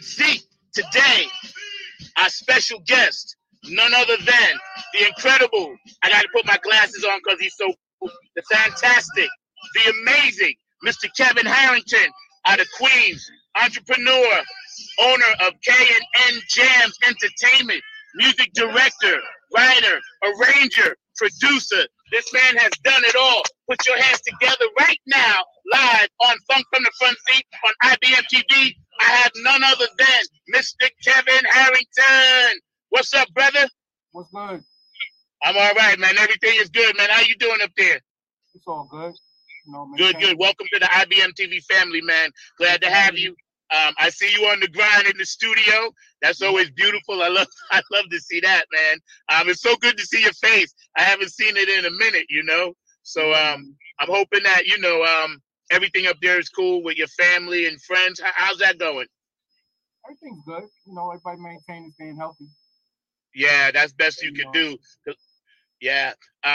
See, today, our special guest, none other than the incredible, I got to put my glasses on because he's so cool, the fantastic, the amazing Mr. Kevin Harrington out of Queens, entrepreneur, owner of K&N Jams Entertainment, music director, writer, arranger, producer. This man has done it all. Put your hands together right now, live on Funk from the Front Seat on IBM TV. I have none other than Mr. Kevin Harrington. What's up, brother? What's good? I'm all right, man. Everything is good, man. How you doing up there? It's all good. You know, good. Welcome to the IBM TV family, man. Glad to have you. I see you on the grind in the studio. That's always beautiful. I love to see that, man. It's so good to see your face. I haven't seen it in a minute, you know. So I'm hoping that, you know, everything up there is cool with your family and friends. How's that going? Everything's good. You know, everybody maintaining staying healthy. Yeah, that's best you can do. Yeah.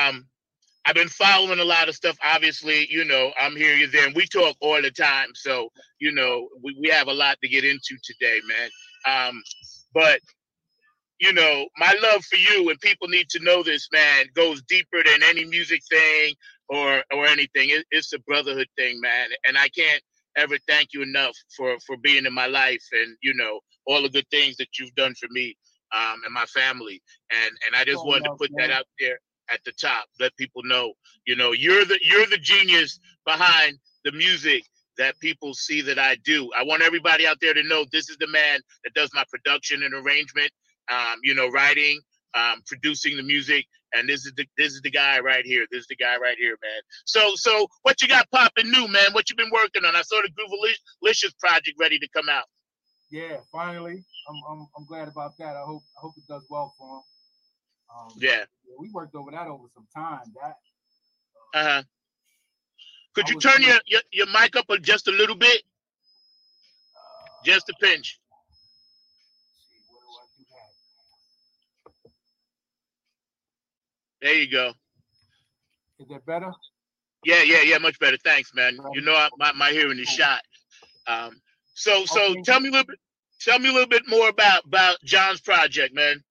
I've been following a lot of stuff. Obviously, you know, I'm here, you're there, and we talk all the time. So, you know, we have a lot to get into today, man. But, you know, my love for you, and people need to know this, man, goes deeper than any music thing or anything. It's a brotherhood thing, man. And I can't ever thank you enough for being in my life and, you know, all the good things that you've done for me and my family. And I just wanted to put that out there at the top, let people know, you know, you're the genius behind the music that people see that I do. I want everybody out there to know this is the man that does my production and arrangement, you know, writing, producing the music, and this is the guy right here. This is the guy right here, man. So what you got popping new, man? What you been working on? I saw the Groovalicious project ready to come out. Yeah, finally. I'm glad about that. I hope it does well for him. Yeah, we worked over that over some time. Could you turn your mic up just a little bit? Just a pinch. There you go. Is that better? Yeah, much better. Thanks, man. You know, my hearing is shot. So okay. Tell me a little bit more about John's project, man.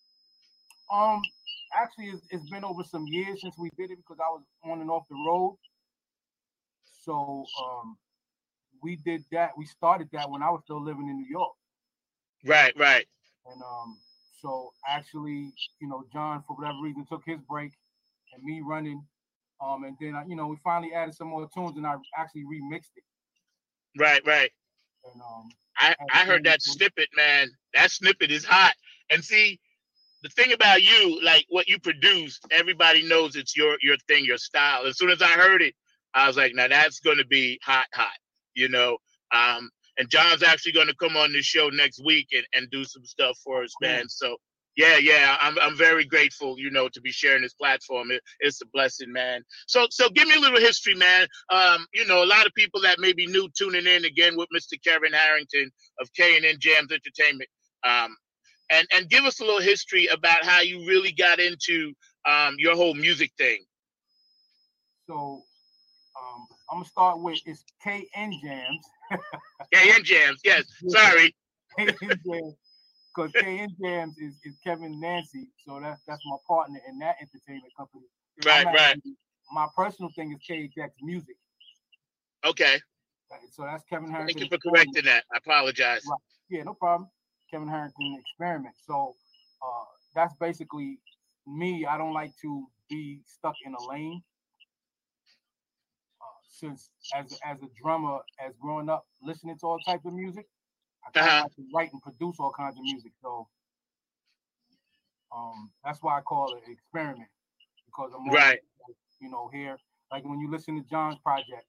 Actually, it's been over some years since we did it because I was on and off the road. So we did that. We started that when I was still living in New York. Right. And so actually, you know, John, for whatever reason, took his break and me running. And then, you know, we finally added some more tunes and I actually remixed it. Right. And I heard that snippet, man. That snippet is hot. And see, the thing about you, like what you produce, everybody knows it's your thing, your style. As soon as I heard it, I was like, now that's going to be hot, you know. And John's actually going to come on this show next week and do some stuff for us, man. So yeah, I'm very grateful, you know, to be sharing this platform. It's a blessing, man. So give me a little history, man. You know, a lot of people that may be new tuning in again with Mr. Kevin Harrington of K&N Jams Entertainment. And give us a little history about how you really got into your whole music thing. So I'm going to start with it's K&N Jams. K&N Jams, yes. Sorry. K&N Jams, because K&N Jams is Kevin Nancy. So that's my partner in that entertainment company. Right. My personal thing is KHX Music. Okay. So that's Kevin Harrington. Thank you for correcting that. I apologize. Right. Yeah, no problem. Kevin Harrington Experiment. So that's basically me. I don't like to be stuck in a lane. Since as a drummer, as growing up listening to all types of music, I kind of like to write and produce all kinds of music. So that's why I call it experiment, because I'm right. You know, here, like when you listen to John's project,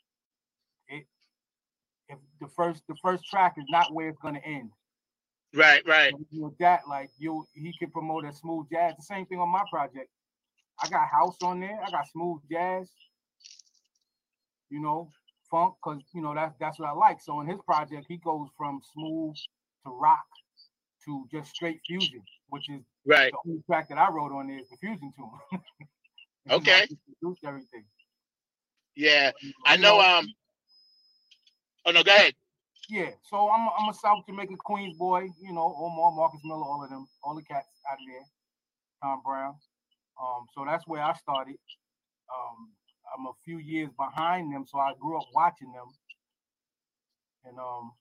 if the first track is not where it's gonna end. Right. With that, like he can promote a smooth jazz. The same thing on my project. I got house on there. I got smooth jazz. You know, funk, because you know that's what I like. So in his project, he goes from smooth to rock to just straight fusion, which is right. The only track that I wrote on there is the fusion tune. Okay. Produced everything. Yeah, I know. Oh no, go ahead. Yeah, so I'm a South Jamaica Queens boy, you know, Omar, Marcus Miller, all of them, all the cats out of there, Tom Brown. So that's where I started. Um, I'm a few years behind them, so I grew up watching them, and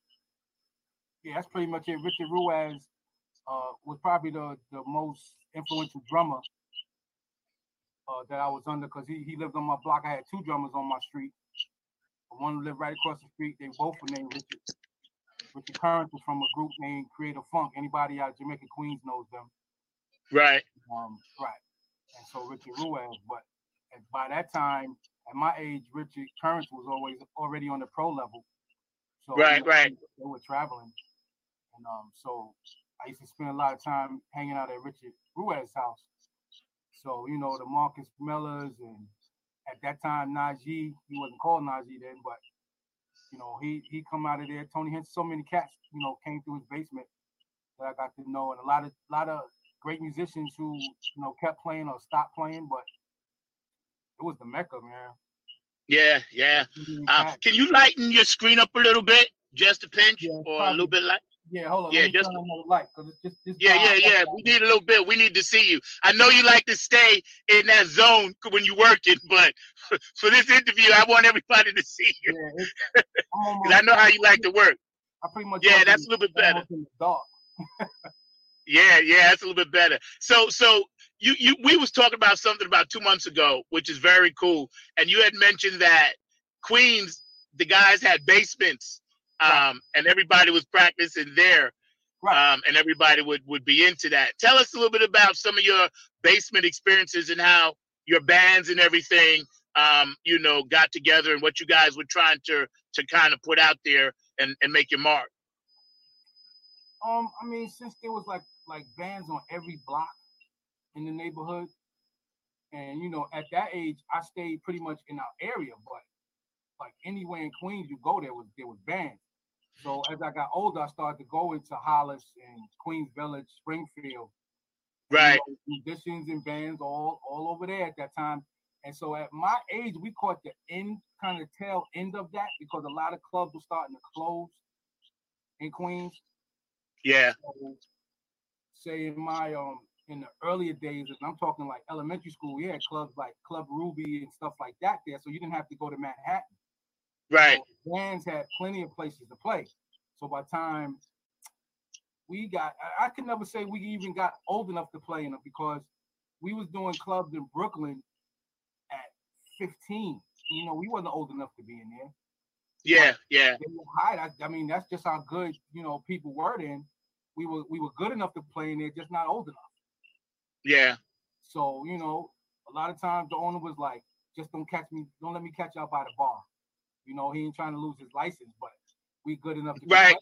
yeah, that's pretty much it. Richard Ruiz was probably the most influential drummer that I was under because he lived on my block. I had two drummers on my street. One lived right across the street. They both were named Richard. Richard Current was from a group named Creative Funk. Anybody out of Jamaica Queens knows them. Right. Right. And so Richard Ruiz, but by that time, at my age, Richard Current was already on the pro level. So right, you know, right. They were traveling, and so I used to spend a lot of time hanging out at Richard Ruiz's house. So you know the Marcus Millers and at that time Najee, he wasn't called Najee then, but you know he come out of there. Tony Hinch, so many cats, you know, came through his basement that I got to know, and a lot of great musicians who you know kept playing or stopped playing, but it was the Mecca, man. Yeah, yeah. Can you lighten your screen up a little bit, just a pinch, yeah, or probably. A little bit light? Yeah, hold on. Yeah, just turn on the light because it's just. Yeah. We need a little bit. We need to see you. I know you like to stay in that zone when you're working, but for this interview, I want everybody to see you. Yeah, because I know how you like to work. I pretty much. Yeah, that's a little bit better. In the dark. Yeah, that's a little bit better. So we was talking about something about 2 months ago, which is very cool. And you had mentioned that Queens, the guys had basements, and everybody was practicing there, and everybody would be into that. Tell us a little bit about some of your basement experiences and how your bands and everything, you know, got together and what you guys were trying to kind of put out there and make your mark. I mean, since there was like bands on every block in the neighborhood, and you know, at that age, I stayed pretty much in our area, but like anywhere in Queens you go, there was bands. So as I got older, I started to go into Hollis and Queens Village, Springfield, right? You know, musicians and bands all over there at that time. And so at my age, we caught the tail end of that because a lot of clubs were starting to close in Queens. Yeah. So, say in my in the earlier days, and I'm talking like elementary school, we had clubs like Club Ruby and stuff like that there, so you didn't have to go to Manhattan. Right. So bands had plenty of places to play. So by the time we got, I could never say we even got old enough to play in them because we was doing clubs in Brooklyn at 15. You know, we wasn't old enough to be in there. Yeah. They were high. I mean, that's just how good, you know, people were then. We were good enough to play in there, just not old enough. Yeah. So, you know, a lot of times the owner was like, just don't let me catch you out by the bar. You know, he ain't trying to lose his license, but we good enough to right.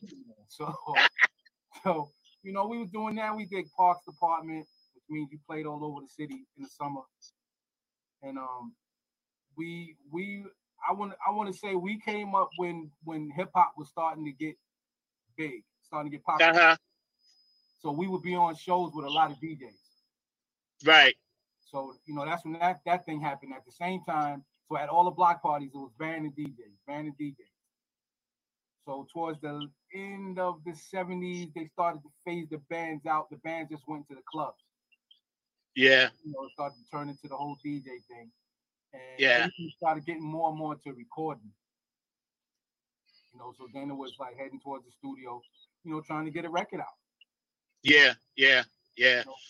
So, you know, we was doing that. We did Parks Department, which means you played all over the city in the summer. And I want to say we came up when hip hop was starting to get big, starting to get popular. Uh-huh. So we would be on shows with a lot of DJs. Right. So, you know, that's when that thing happened at the same time. So at all the block parties, it was band and DJs. So towards the end of the 70s, they started to phase the bands out. The bands just went to the clubs. Yeah. You know, it started to turn into the whole DJ thing. And everything started getting more and more to recording. You know, so then it was like heading towards the studio, you know, trying to get a record out. Yeah. You know,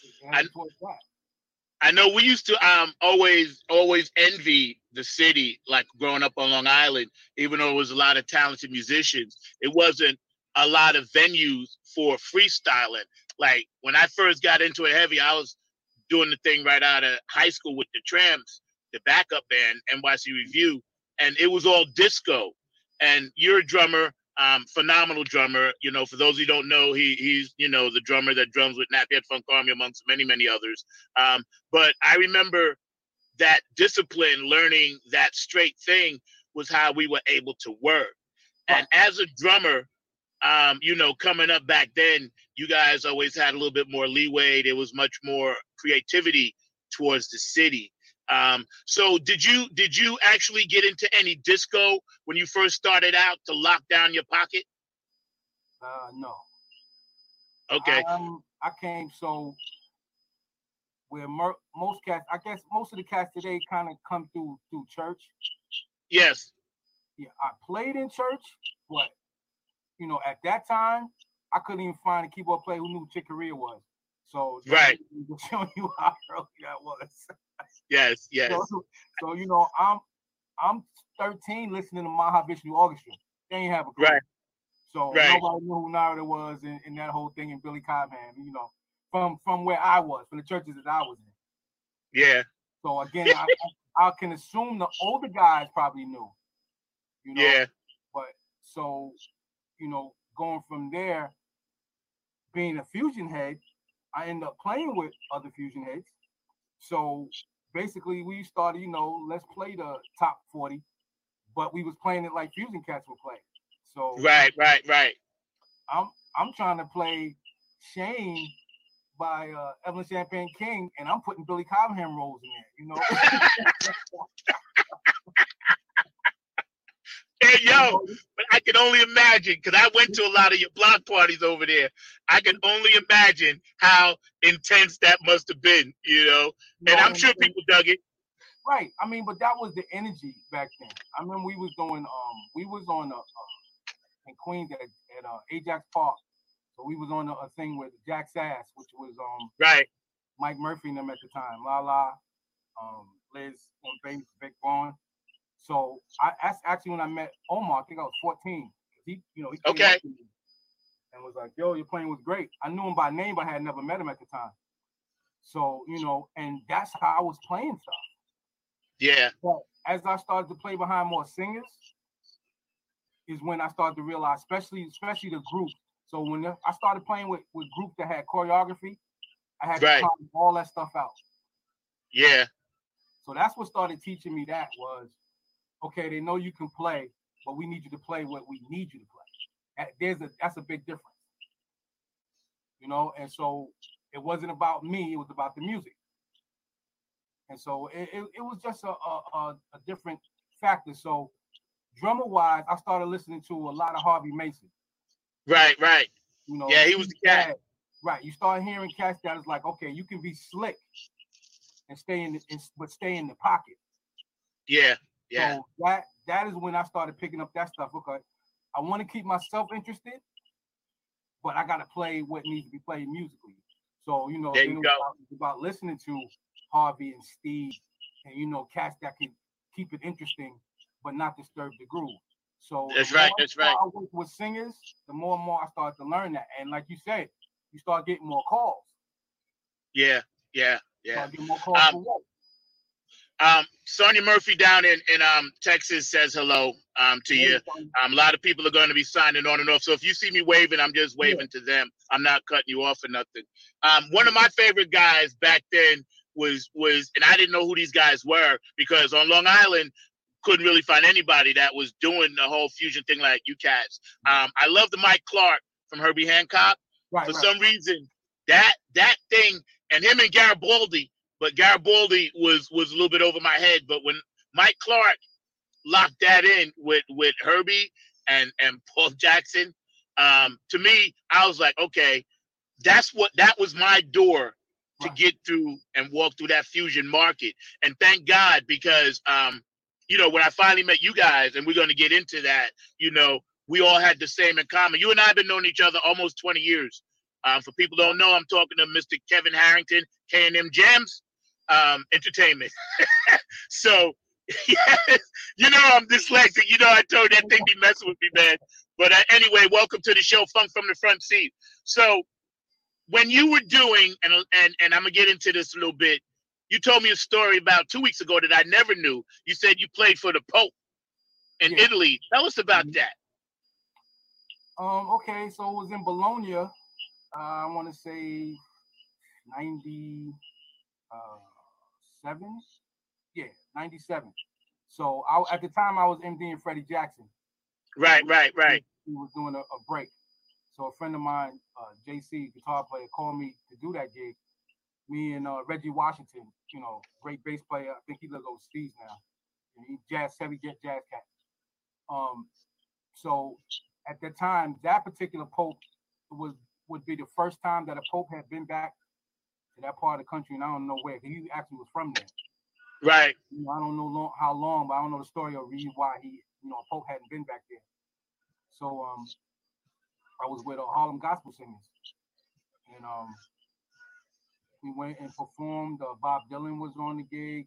I know we used to always envy the city, like growing up on Long Island, even though it was a lot of talented musicians. It wasn't a lot of venues for freestyling. Like when I first got into it heavy, I was doing the thing right out of high school with the Tramps, the backup band, NYC Review, and it was all disco. And you're a drummer, phenomenal drummer. You know, for those who don't know, he's, you know, the drummer that drums with Nappy Head Funk Army amongst many, many others. But I remember that discipline, learning that straight thing was how we were able to work. And as a drummer, you know, coming up back then, you guys always had a little bit more leeway. There was much more creativity towards the city. So did you actually get into any disco when you first started out to lock down your pocket? No. Okay. I came so where most cats, I guess most of the cats today kind of come through church. Yes. Yeah, I played in church, but at that time I couldn't even find a keyboard player who knew Chick Corea was. So right, showing you how early that was. Yes, yes. So I'm 13 listening to Mahavishnu Orchestra. They ain't have a clue. Right. So right. Nobody knew who Narada was in that whole thing, and Billy Cobham, from where I was, from the churches that I was in. Yeah. So again, I can assume the older guys probably knew. Yeah. But so, going from there, being a fusion head, I ended up playing with other fusion heads. So basically we started, let's play the top 40, but we was playing it like fusion cats would play. So right. I'm trying to play Shane by Evelyn Champagne King, and I'm putting Billy Cobham rolls in there, Hey, yo, but I can only imagine, because I went to a lot of your block parties over there. I can only imagine how intense that must have been, and I'm sure people dug it. Right. I mean, but that was the energy back then. I remember we was doing, we was on in Queens at Ajax Park. So we was on a thing with Jack Sass, which was right. Mike Murphy and them at the time, Lala, Liz, and Vic Vaughn. So that's actually when I met Omar. I think I was 14. He came up to me and was like, "Yo, your playing was great." I knew him by name, but I had never met him at the time. So and that's how I was playing stuff. Yeah. But as I started to play behind more singers, is when I started to realize, especially the group. So when I started playing with groups that had choreography, I had to find all that stuff out. Yeah. So that's what started teaching me that was, okay, they know you can play, but we need you to play what we need you to play. That's a big difference. And so it wasn't about me, it was about the music. And so it was just a different factor. So drummer wise, I started listening to a lot of Harvey Mason. Right. Yeah, he was the cat. Right. You start hearing cats that is like, okay, you can be slick and stay but stay in the pocket. Yeah. So that is when I started picking up that stuff. Okay, I want to keep myself interested, but I got to play what needs to be played musically. So there you go. It's about listening to Harvey and Steve, and cats that can keep it interesting, but not disturb the groove. So that's right. I work with singers, the more and more I start to learn that, and like you said, you start getting more calls. Yeah. Start getting more calls for what? Sonia Murphy down in Texas says hello to you. A lot of people are going to be signing on and off. So if you see me waving, I'm just waving to them. I'm not cutting you off or nothing. One of my favorite guys back then was, and I didn't know who these guys were because on Long Island, couldn't really find anybody that was doing the whole fusion thing like you cats. I love the Mike Clark from Herbie Hancock. For some reason, that thing, and him and Garibaldi, but Garibaldi was a little bit over my head. But when Mike Clark locked that in with Herbie and Paul Jackson, to me, I was like, okay, that was my door to get through and walk through that fusion market. And thank God, because when I finally met you guys, and we're going to get into that, we all had the same in common. You and I have been knowing each other almost 20 years. For people who don't know, I'm talking to Mr. Kevin Harrington, K&M Jams Entertainment. So, I'm dyslexic. I told that thing be messing with me, man. But anyway, welcome to the show, Funk from the Front Seat. So, when you were doing, and I'm going to get into this a little bit, you told me a story about 2 weeks ago that I never knew. You said you played for the Pope in Italy. Tell us about that. Okay, so it was in Bologna. I want to say 97. Yeah, 97. So at the time I was MDing Freddie Jackson. Right. He was doing a break. So a friend of mine, JC, guitar player, called me to do that gig. Me and Reggie Washington, great bass player. I think he lives overseas now. And he heavy jazz cat. So at the time, that particular Pope would be the first time that a Pope had been back to that part of the country, and I don't know where. He actually was from there. Right. You know, I don't know how long, but I don't know the story or reason why he, you know, Pope hadn't been back there. So I was with Harlem Gospel Singers, and we went and performed. Bob Dylan was on the gig.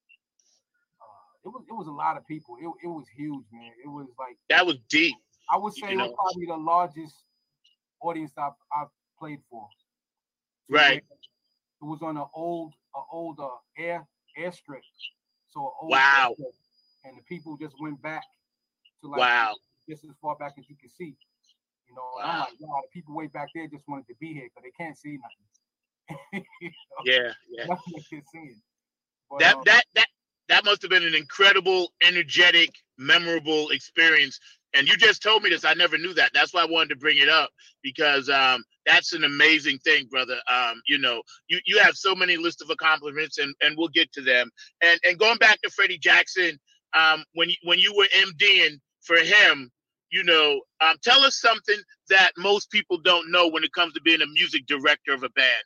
It was a lot of people. It was huge, man. It was like that was deep. I would say it was probably the largest audience I've played for. Right. It was on an old airstrip. So an old wow. Airstrip, and the people just went back to like wow. just as far back as you can see. You know, wow. I'm like, wow, the people way back there just wanted to be here because they can't see nothing. You know? Yeah. Nothing they can see. But, that must have been an incredible, energetic, memorable experience. And you just told me this. I never knew that. That's why I wanted to bring it up, because that's an amazing thing, brother. You know, you have so many lists of accomplishments, and we'll get to them. And going back to Freddie Jackson, when you were MDing for him, you know, tell us something that most people don't know when it comes to being a music director of a band,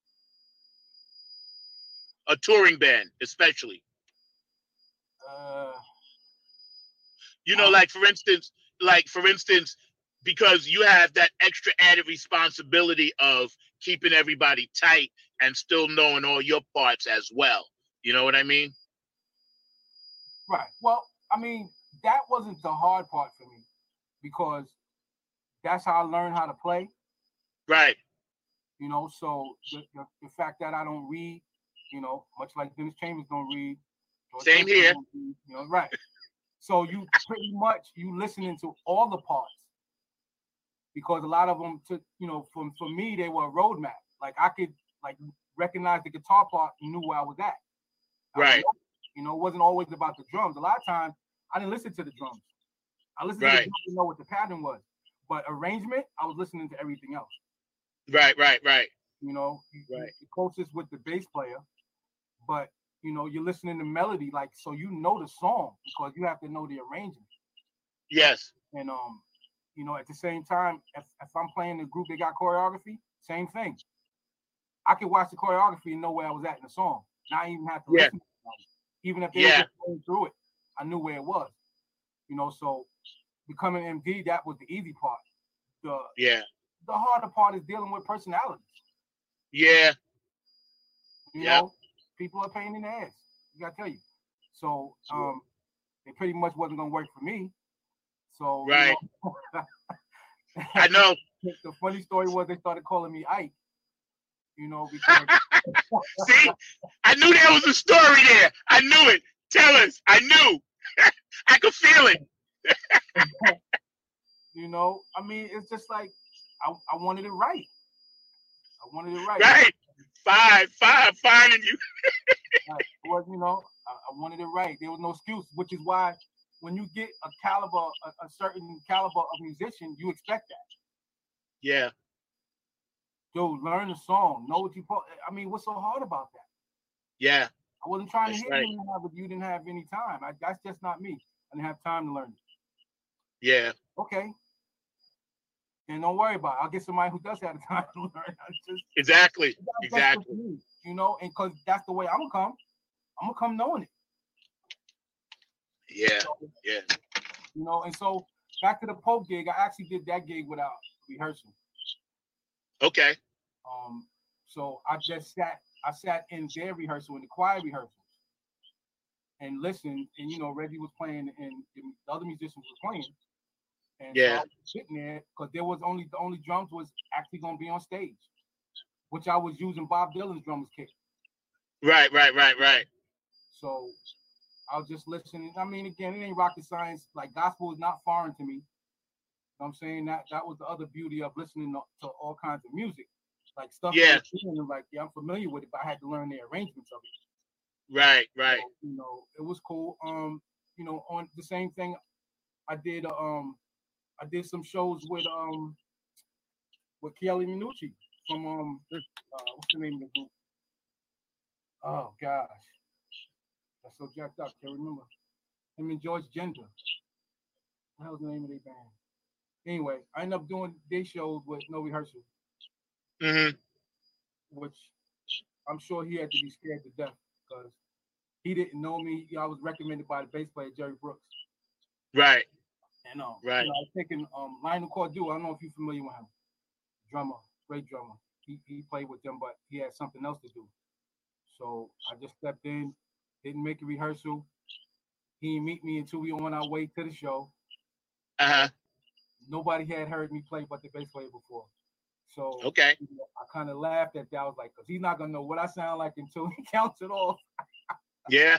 a touring band, especially. You know, like for instance, because you have that extra added responsibility of keeping everybody tight and still knowing all your parts as well. You know what I mean? Right. Well, I mean, that wasn't the hard part for me, because that's how I learned how to play. Right. You know, so the fact that I don't read, you know, much like Dennis Chambers don't read. Same here. You know, right. So you pretty much listening to all the parts, because a lot of them took, you know, for me, they were a roadmap. Like I could like recognize the guitar part and knew where I was at. Right. You know, it wasn't always about the drums. A lot of times I didn't listen to the drums. I listened to the drums to know what the pattern was. But arrangement, I was listening to everything else. Right. You know, you're closest with the bass player, but you know, you're listening to melody, like, so you know the song because you have to know the arrangement. Yes. And you know, at the same time, if I'm playing a group that got choreography, same thing. I could watch the choreography and know where I was at in the song. Not even have to listen to it. Even if they were just going through it, I knew where it was. You know, so becoming MD, that was the easy part. The harder part is dealing with personalities. Yeah. You know, people are pain in the ass. You gotta tell you. So it pretty much wasn't gonna work for me. So right. You know, I know. The funny story was they started calling me Ike. You know, because see, I knew there was a story there. I knew it. Tell us. I knew. I could feel it. You know, I mean, it's just like I wanted it right. I wanted it right. Right. Finding you. Well, you know, I wanted it right. There was no excuse, which is why when you get a certain caliber of musician, you expect that. Yeah. Dude, learn the song. Know what you put. I mean, what's so hard about that? Yeah. I wasn't trying to hit you if you didn't have any time. That's just not me. I didn't have time to learn it. Yeah. Okay. And don't worry about it. I'll get somebody who does have the time to learn. Exactly. Me, you know, and because that's the way I'm gonna come. I'm gonna come knowing it. Yeah. So, yeah. You know, and so back to the Pope gig, I actually did that gig without rehearsal. Okay. So I sat in their rehearsal, in the choir rehearsals, and listened. And you know, Reggie was playing, and the other musicians were playing. And so I was sitting there because the only drums was actually gonna be on stage, which I was using Bob Dylan's drums kit. Right. So I was just listening. I mean, again, it ain't rocket science. Like gospel is not foreign to me. You know what I'm saying? That was the other beauty of listening to all kinds of music. Like stuff like I'm familiar with it, but I had to learn the arrangements of it. Right. So, you know, it was cool. You know, on the same thing, I did some shows with Kelly Minucci from what's the name of the group? Oh gosh, that's so jacked up. Can't remember. Him and George Gender. What the hell's the name of their band? Anyway, I ended up doing day shows with no rehearsal, Mm-hmm. which I'm sure he had to be scared to death because he didn't know me. I was recommended by the bass player Jerry Brooks. Right. And Right. I was taking Lionel Cordew. I don't know if you're familiar with him. Drummer, great drummer. He played with them, but he had something else to do. So I just stepped in, didn't make a rehearsal. He didn't meet me until we were on our way to the show. Uh-huh. Nobody had heard me play but the bass player before. So Okay. I kind of laughed at that. I was like, because he's not gonna know what I sound like until he counts it off. Yeah.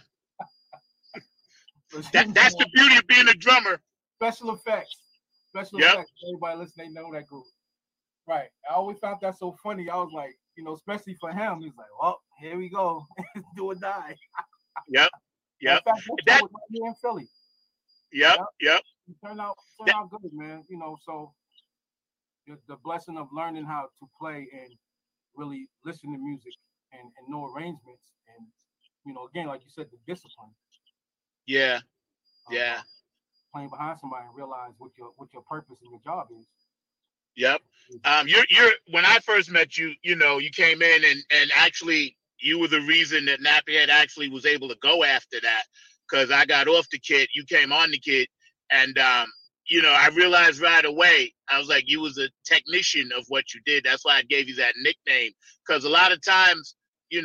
So That's the beauty of being a drummer. Special effects. Special Yep. effects. Everybody listening, they know that group. Right. I always found that so funny. I was like, especially for him, he's like, well, here we go. Do or die. Yep. Yep. In fact, that was right here in Philly. Yep. Yep. It turned out good, man. So the blessing of learning how to play and really listen to music and know arrangements and again, like you said, the discipline. Yeah. Yeah. Playing behind somebody and realize what your purpose and your job is. Yep. You're when I first met you, you came in and actually you were the reason that Nappyhead actually was able to go after that, because I got off the kit, you came on the kit, and I realized right away, I was like, you was a technician of what you did. That's why I gave you that nickname, because a lot of times,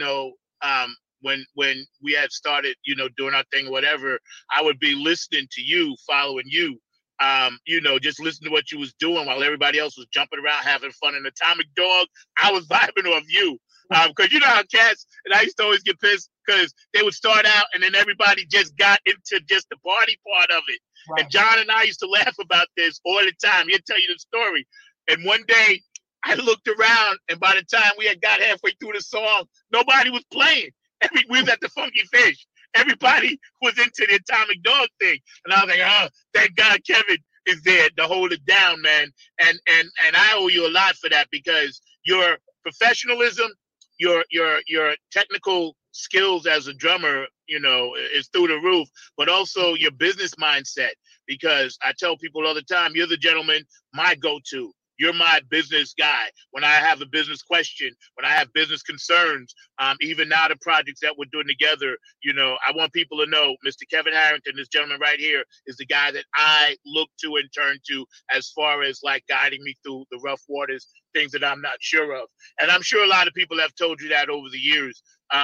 when we had started, doing our thing or whatever, I would be listening to you, following you, just listen to what you was doing while everybody else was jumping around, having fun. In Atomic Dog, I was vibing off you. Because you know how cats, and I used to always get pissed because they would start out and then everybody just got into just the party part of it. Right. And John and I used to laugh about this all the time. He'll tell you the story. And one day I looked around, and by the time we had got halfway through the song, nobody was playing. We was at the Funky Fish. Everybody was into the Atomic Dog thing. And I was like, oh, thank God Kevin is there to hold it down, man. And I owe you a lot for that, because your professionalism, your technical skills as a drummer, is through the roof, but also your business mindset, because I tell people all the time, you're the gentleman, my go-to. You're my business guy. When I have a business question, when I have business concerns, even now the projects that we're doing together, I want people to know Mr. Kevin Harrington, this gentleman right here, is the guy that I look to and turn to as far as like guiding me through the rough waters, things that I'm not sure of. And I'm sure a lot of people have told you that over the years.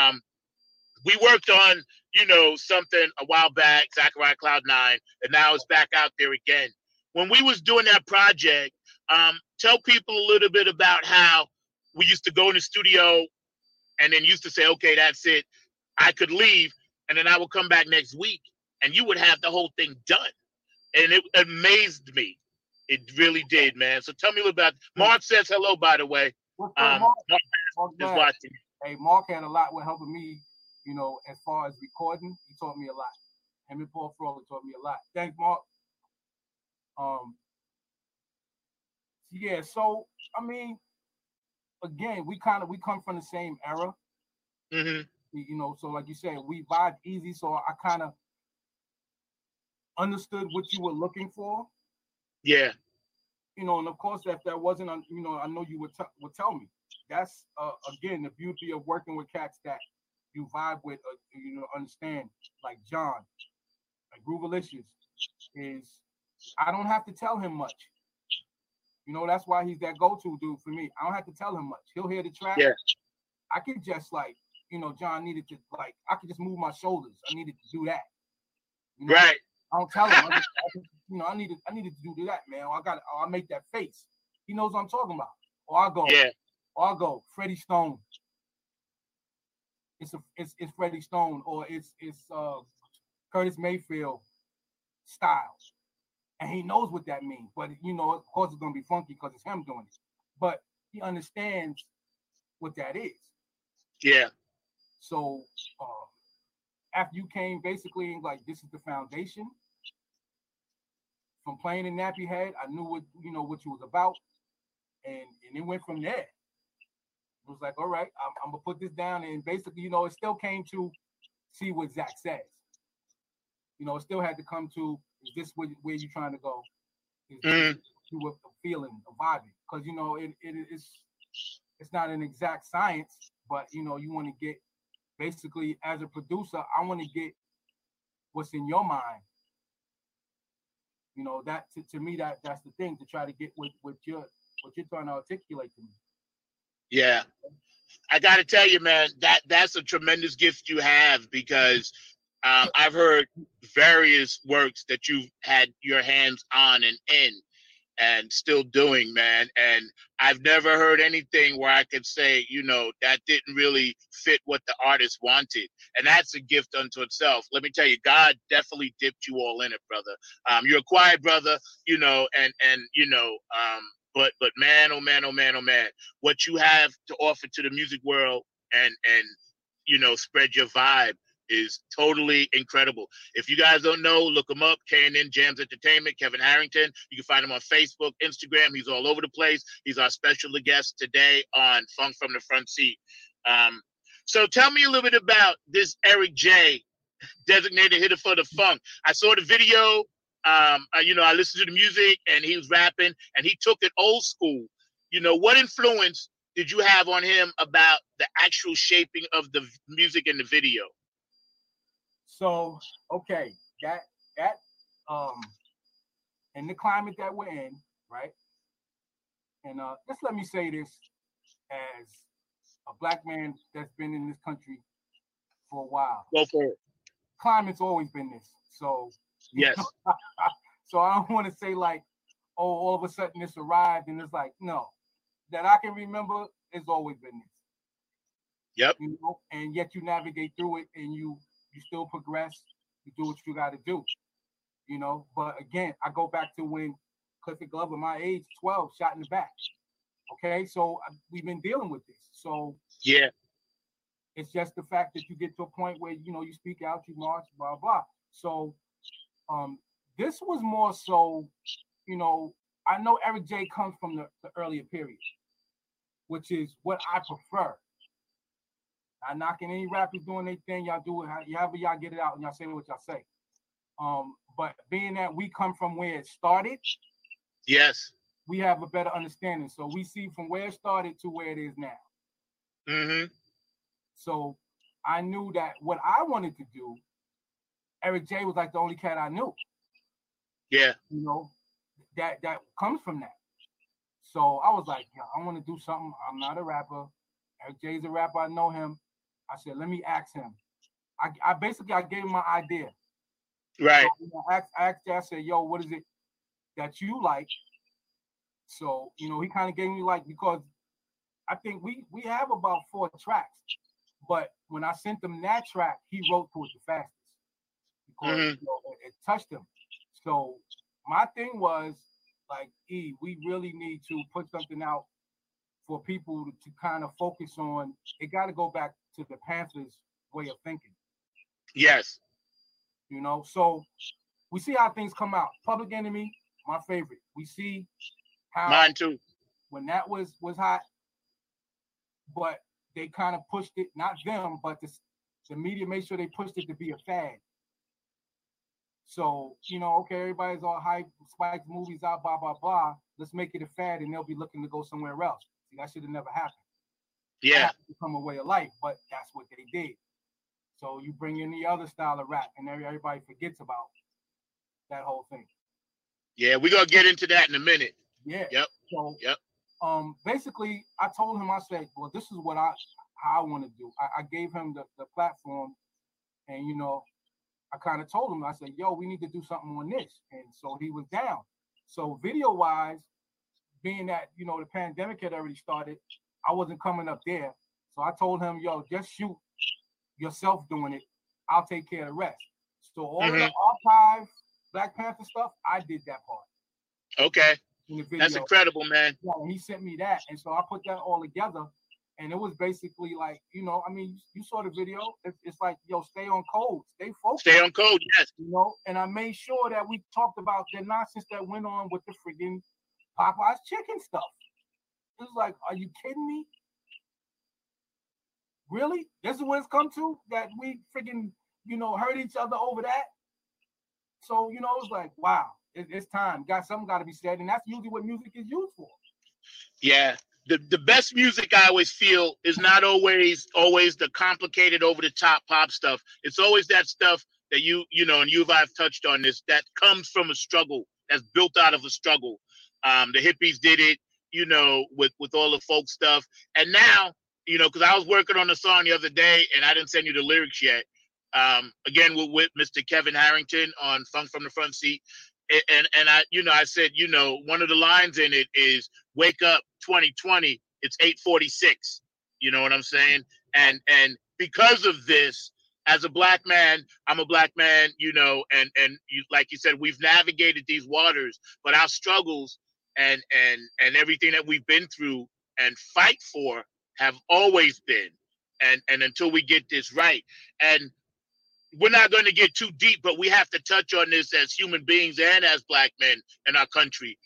We worked on, something a while back, Zachariah Cloud9, and now it's back out there again. When we was doing that project, tell people a little bit about how we used to go in the studio and then used to say, okay, that's it. I could leave, and then I would come back next week, and you would have the whole thing done. And it amazed me. It really did, man. So tell me a little about Mark says hello, by the way. What's up, Mark? Mark is watching. Hey, Mark had a lot with helping me, as far as recording. He taught me a lot. Him and Paul Froelich taught me a lot. Thanks, Mark. Yeah, so I mean, again, we come from the same era. Mm-hmm. So like you said, we vibe easy. So I kind of understood what you were looking for. Yeah. And of course, if that wasn't, I know you would tell me. That's again the beauty of working with cats that you vibe with, understand. Like John, like Groovalicious, is I don't have to tell him much. That's why he's that go-to dude for me. I don't have to tell him much. He'll hear the track. Yeah. I could just John needed to I could just move my shoulders. I needed to do that. Right. I don't tell him. I needed to do that, man. I'll make that face. He knows what I'm talking about. Or I'll go Freddie Stone. It's Freddie Stone, or it's Curtis Mayfield style. And he knows what that means. But, of course, it's going to be funky because it's him doing it. But he understands what that is. Yeah. So after you came, basically, like, this is the foundation. From playing in Nappyhead, I knew what you was about. And it went from there. It was like, all right, I'm going to put this down. And basically, it still came to see what Zach says. It still had to come to, is this where you're trying to go? Is you with the feeling, the vibing, because you know it's not an exact science, but you know you want to get basically as a producer, I want to get what's in your mind. You know that to me that's the thing, to try to get what you're trying to articulate to me. Yeah. I got to tell you, man, that's a tremendous gift you have, because I've heard various works that you've had your hands on and in and still doing, man. And I've never heard anything where I could say, you know, that didn't really fit what the artist wanted. And that's a gift unto itself. Let me tell you, God definitely dipped you all in it, brother. You're a quiet brother, you know, and you know, but man, oh man, oh man, oh man, what you have to offer to the music world and you know, spread your vibe is totally incredible. If you guys don't know, look him up, K&N Jams Entertainment, Kevin Harrington. You can find him on Facebook, Instagram. He's all over the place. He's our special guest today on Funk from the Front Seat. So tell me a little bit about this Eric J, designated hitter for the funk. I saw the video. You know, I listened to the music and he was rapping and he took it old school. You know, what influence did you have on him about the actual shaping of the music in the video? So, okay, that in the climate that we're in, right? And just let me say this as a black man that's been in this country for a while. Go for it. Climate's always been this. So, yes. So I don't want to say like, oh, all of a sudden this arrived and it's like, no. That I can remember, it's always been this. Yep. You know, and yet you navigate through it and you still progress, you do what you got to do, you know. But again, I go back to when Clifford Glover, my age, 12, shot in the back. Okay, so we've been dealing with this. So yeah, it's just the fact that you get to a point where, you know, you speak out, you march, blah, blah. So this was more so, you know, I know Eric J comes from the earlier period, which is what I prefer. Not knocking any rappers doing their thing. Y'all do it however y'all get it out and y'all say what y'all say. But being that we come from where it started, yes, we have a better understanding. So we see from where it started to where it is now. Mm-hmm. So I knew that what I wanted to do, Eric J was like the only cat I knew. Yeah. You know, that comes from that. So I was like, yeah, I want to do something. I'm not a rapper. Eric J's a rapper. I know him. I said, let me ask him. I basically gave him my idea. Right. So, I asked Jay, I said, yo, what is it that you like? So, you know, he kind of gave me like, because I think we have about 4 tracks. But when I sent him that track, he wrote to it the fastest. Because you know, it touched him. So my thing was like, we really need to put something out for people to kind of focus on. It got to go back to the Panthers' way of thinking. Yes. You know, so we see how things come out. Public Enemy, my favorite. We see how mine too. When that was hot, but they kind of pushed it, not them, but the media made sure they pushed it to be a fad. So, you know, okay, everybody's all hype, Spike's movies out, blah, blah, blah. Let's make it a fad and they'll be looking to go somewhere else. See, that should have never happened. Yeah. It become a way of life, but that's what they did. So you bring in the other style of rap and everybody forgets about that whole thing. Yeah, we're going to get into that in a minute. Yeah. Yep. So, yep. Basically, I told him, I said, well, this is what how I want to do. I gave him the platform and, you know, I kind of told him, I said, yo, we need to do something on this. And so he was down. So video-wise, being that, you know, the pandemic had already started, I wasn't coming up there. So I told him, yo, just shoot yourself doing it. I'll take care of the rest. So all of the archive Black Panther stuff, I did that part. Okay. That's incredible, man. Yeah, and he sent me that. And so I put that all together. And it was basically like, you know, I mean, you saw the video. It's like, yo, stay on code. Stay focused. Stay on code, yes. You know, and I made sure that we talked about the nonsense that went on with the friggin' Popeye's chicken stuff. It was like, are you kidding me? Really? This is what it's come to? That we friggin', you know, hurt each other over that? So, you know, it was like, wow. it's time. Something got to be said, and that's usually what music is used for. Yeah. The best music I always feel is not always the complicated over the top pop stuff. It's always that stuff that you know, and I've touched on this, that comes from a struggle, that's built out of a struggle. The hippies did it, you know, with all the folk stuff. And now, you know, because I was working on a song the other day and I didn't send you the lyrics yet. Again, we're with Mr. Kevin Harrington on Funk from the Front Seat. And I, you know, I said, you know, one of the lines in it is "Wake up, 2020. It's 8:46." You know what I'm saying? And because of this, as a black man, I'm a black man, you know, and you, like you said, we've navigated these waters, but our struggles and everything that we've been through and fight for have always been, and until we get this right. And we're not going to get too deep, but we have to touch on this as human beings and as black men in our country.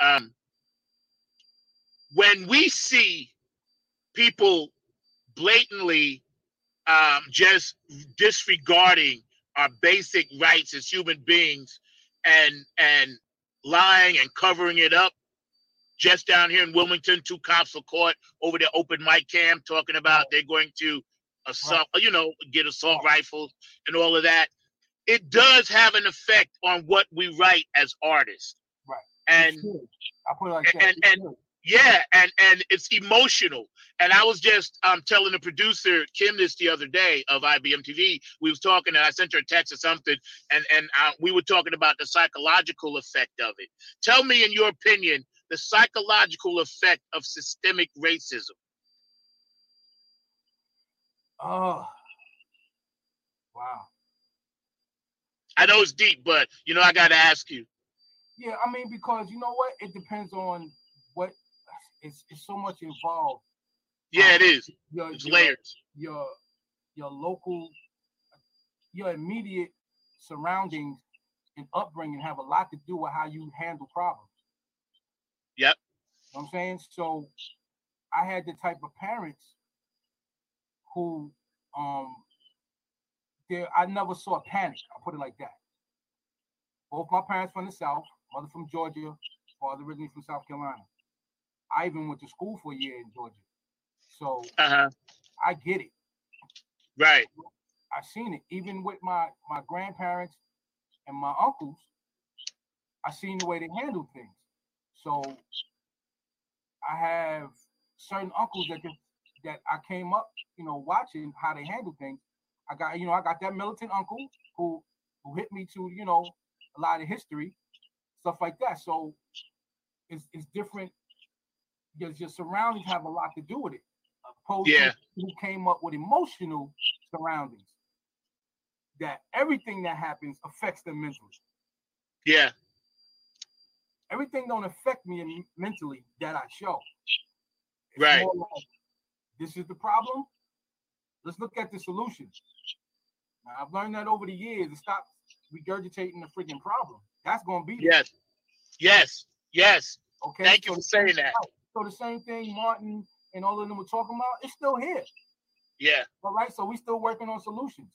When we see people blatantly just disregarding our basic rights as human beings and lying and covering it up, just down here in Wilmington, 2 cops were caught over their open mic cam talking about they're going to assault, you know, get assault rifles and all of that. It does have an effect on what we write as artists. Right. And I put it like that. And yeah, and it's emotional. And I was just telling the producer Kim this the other day of IBM TV. We was talking, and I sent her a text or something, and we were talking about the psychological effect of it. Tell me, in your opinion, the psychological effect of systemic racism. Oh, wow. I know it's deep, but you know I got to ask you. Yeah, I mean, because you know what, it depends on what. It's so much involved. Yeah, it is. It's layers. Your local, your immediate surroundings and upbringing have a lot to do with how you handle problems. Yep. You know what I'm saying? So I had the type of parents who I never saw panic. I'll put it like that. Both my parents from the South, mother from Georgia, father originally from South Carolina. I even went to school for a year in Georgia. So I get it. Right. I've seen it. Even with my grandparents and my uncles, I seen the way they handle things. So I have certain uncles that I came up, you know, watching how they handle things. I got that militant uncle who hit me to, you know, a lot of history, stuff like that. So it's different. Because your surroundings have a lot to do with it. Opposed to who came up with emotional surroundings. That everything that happens affects them mentally. Yeah. Everything don't affect me mentally that I show. It's right. More like, this is the problem. Let's look at the solution. Now, I've learned that over the years to stop regurgitating the freaking problem. That's going to be there. Yes. Okay. Thank you for saying that. So the same thing Martin and all of them were talking about, it's still here. Yeah. All right. So we still working on solutions.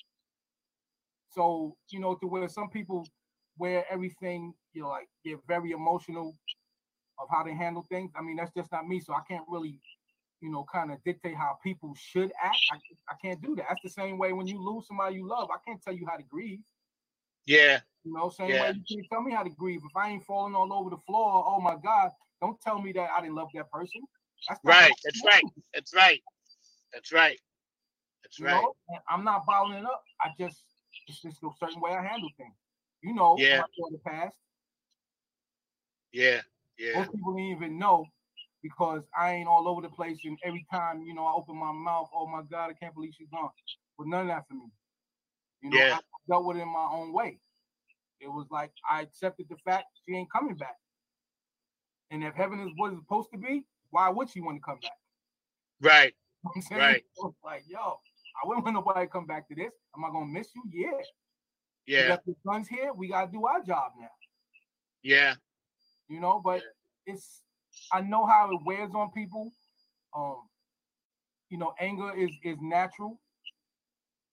So, you know, to where some people where everything, you know, like they're very emotional of how they handle things. I mean, that's just not me. So I can't really, you know, kind of dictate how people should act. I can't do that. That's the same way when you lose somebody you love. I can't tell you how to grieve. Yeah. You know, same way you can't tell me how to grieve. If I ain't falling all over the floor, oh my God, don't tell me that I didn't love that person. That's right. That's right. That's right. That's right. That's right. Know? I'm not bottling it up. It's just a certain way I handle things. You know, my daughter passed. Yeah. Most people didn't even know because I ain't all over the place. And every time, you know, I open my mouth, oh my God, I can't believe she's gone. But none of that for me. You know, I dealt with it in my own way. It was like I accepted the fact she ain't coming back. And if heaven is what it's supposed to be, why would she want to come back? Right. You know what I'm saying? Right. So it's like, yo, I wouldn't want nobody to come back to this. Am I gonna miss you? Yeah. Yeah. If the son's here, we gotta do our job now. Yeah. You know, but I know how it wears on people. You know, anger is natural. However, if you don't focus it to use it as, you know, a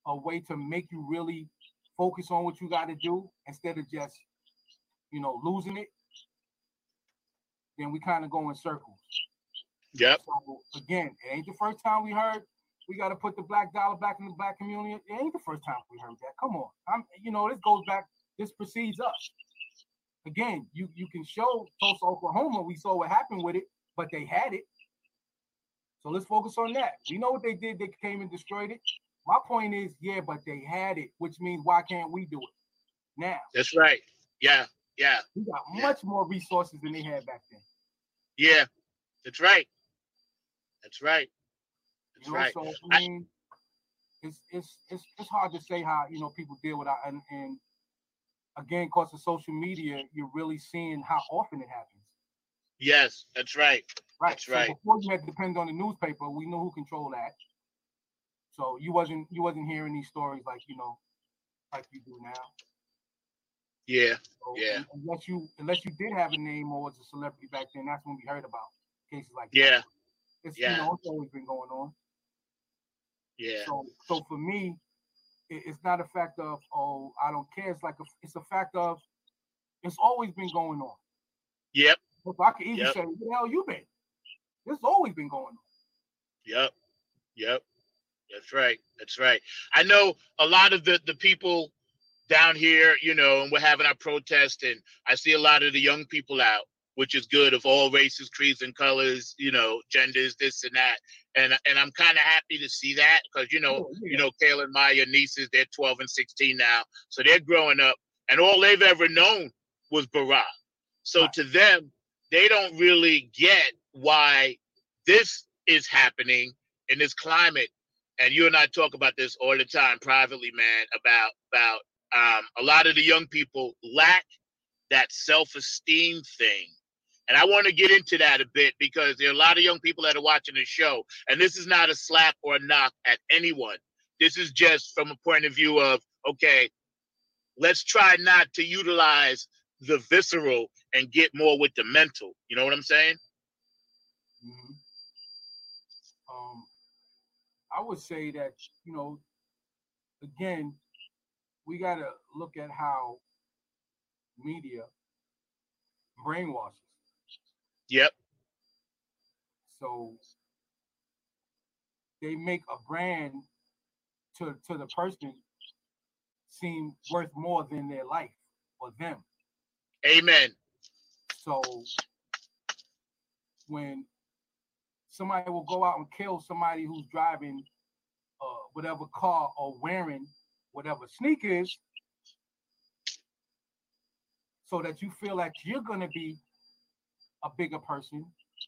a way to make you really focus on what you got to do instead of just, losing it, then we kind of go in circles. Yep. So again, it ain't the first time we heard we got to put the black dollar back in the black community. It ain't the first time we heard that. Come on, this goes back. This precedes us. Again, you can show Tulsa, Oklahoma. We saw what happened with it, but they had it. So let's focus on that. We know what they did. They came and destroyed it. My point is, yeah, but they had it, which means why can't we do it now? That's right. Yeah. We got much more resources than they had back then. Yeah, that's right. That's right. So I mean, it's hard to say how people deal with that, and again, because of social media, you're really seeing how often it happens. Yes, that's right. Right. That's right. Before you had to depend on the newspaper, we knew who controlled that. So you wasn't hearing these stories like like you do now. Yeah. So yeah. Unless you did have a name or was a celebrity back then, that's when we heard about cases like that. It's it's always been going on. Yeah. So for me, it's not a fact of I don't care. It's a fact of it's always been going on. Yep. So I could easily say, where the hell you been? This has always been going on. Yep. That's right. I know a lot of the people down here, and we're having our protest, and I see a lot of the young people out, which is good, of all races, creeds, and colors, genders, this and that. And I'm kind of happy to see that because, Kayla and Maya nieces, they're 12 and 16 now. So they're growing up, and all they've ever known was Barack. So to them, they don't really get why this is happening in this climate. And you and I talk about this all the time privately, man, about a lot of the young people lack that self-esteem thing. And I want to get into that a bit because there are a lot of young people that are watching the show. And this is not a slap or a knock at anyone. This is just from a point of view of, okay, let's try not to utilize the visceral and get more with the mental. You know what I'm saying? Mm-hmm. I would say that, again, we got to look at how media brainwashes. Yep. So they make a brand to the person seem worth more than their life or them. Amen. So when somebody will go out and kill somebody who's driving whatever car or wearing whatever sneakers, so that you feel like you're gonna be a bigger person.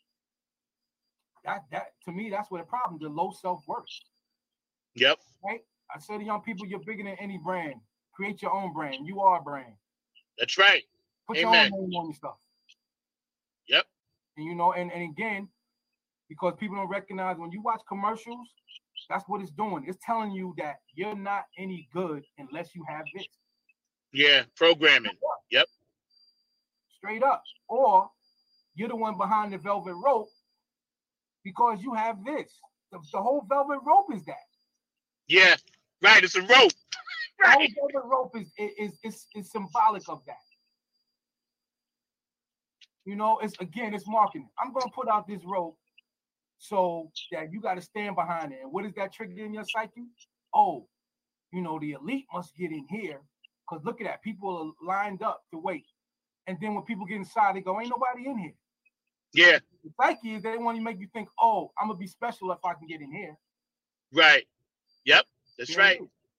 That to me, that's where the problem, the low self-worth. Yep. Right? I say to young people, you're bigger than any brand. Create your own brand. You are a brand. That's right. Put Amen. your own name on your stuff. Yep. And and again, because people don't recognize when you watch commercials, that's what it's doing. It's telling you that you're not any good unless you have this. Yeah, programming. Yep. Straight up. Or you're the one behind the velvet rope because you have this. The whole velvet rope is that. Yeah, right. It's a rope. Right. The whole velvet rope is symbolic of that. It's marketing. I'm gonna put out this rope so that you got to stand behind it. And what is that trigger in your psyche? Oh, the elite must get in here because look at that. People are lined up to wait. And then when people get inside, they go, ain't nobody in here. Yeah. The psyche is they want to make you think, oh, I'm going to be special if I can get in here. Right. Yep. That's right.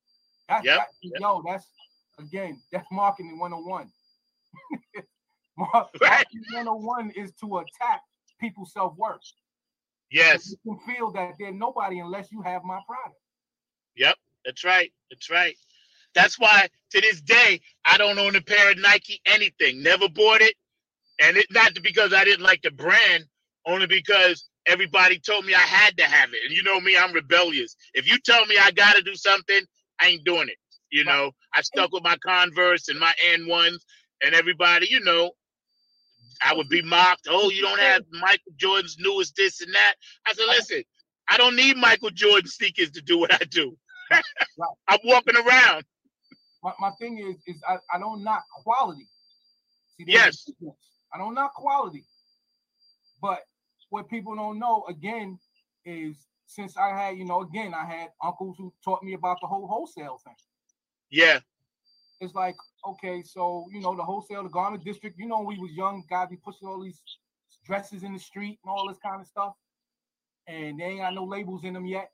That's marketing 101. Right. Marketing 101 is to attack people's self-worth. Yes. So you can feel that they're nobody unless you have my product. Yep. That's right. That's why to this day, I don't own a pair of Nike anything. Never bought it. And it's not because I didn't like the brand, only because everybody told me I had to have it. And you know me, I'm rebellious. If you tell me I got to do something, I ain't doing it. I stuck with my Converse and my N1s and everybody, I would be mocked. Oh, you don't have Michael Jordan's newest this and that. I said, listen, I don't need Michael Jordan sneakers to do what I do. Right. I'm walking around. My thing is I don't knock quality. See, there's a Yes. difference. I don't knock quality, but what people don't know again is since I had, again, I had uncles who taught me about the whole wholesale thing. Yeah. It's like, okay, so the wholesale, the garment district. When we was young, guys be pushing all these dresses in the street and all this kind of stuff, and they ain't got no labels in them yet.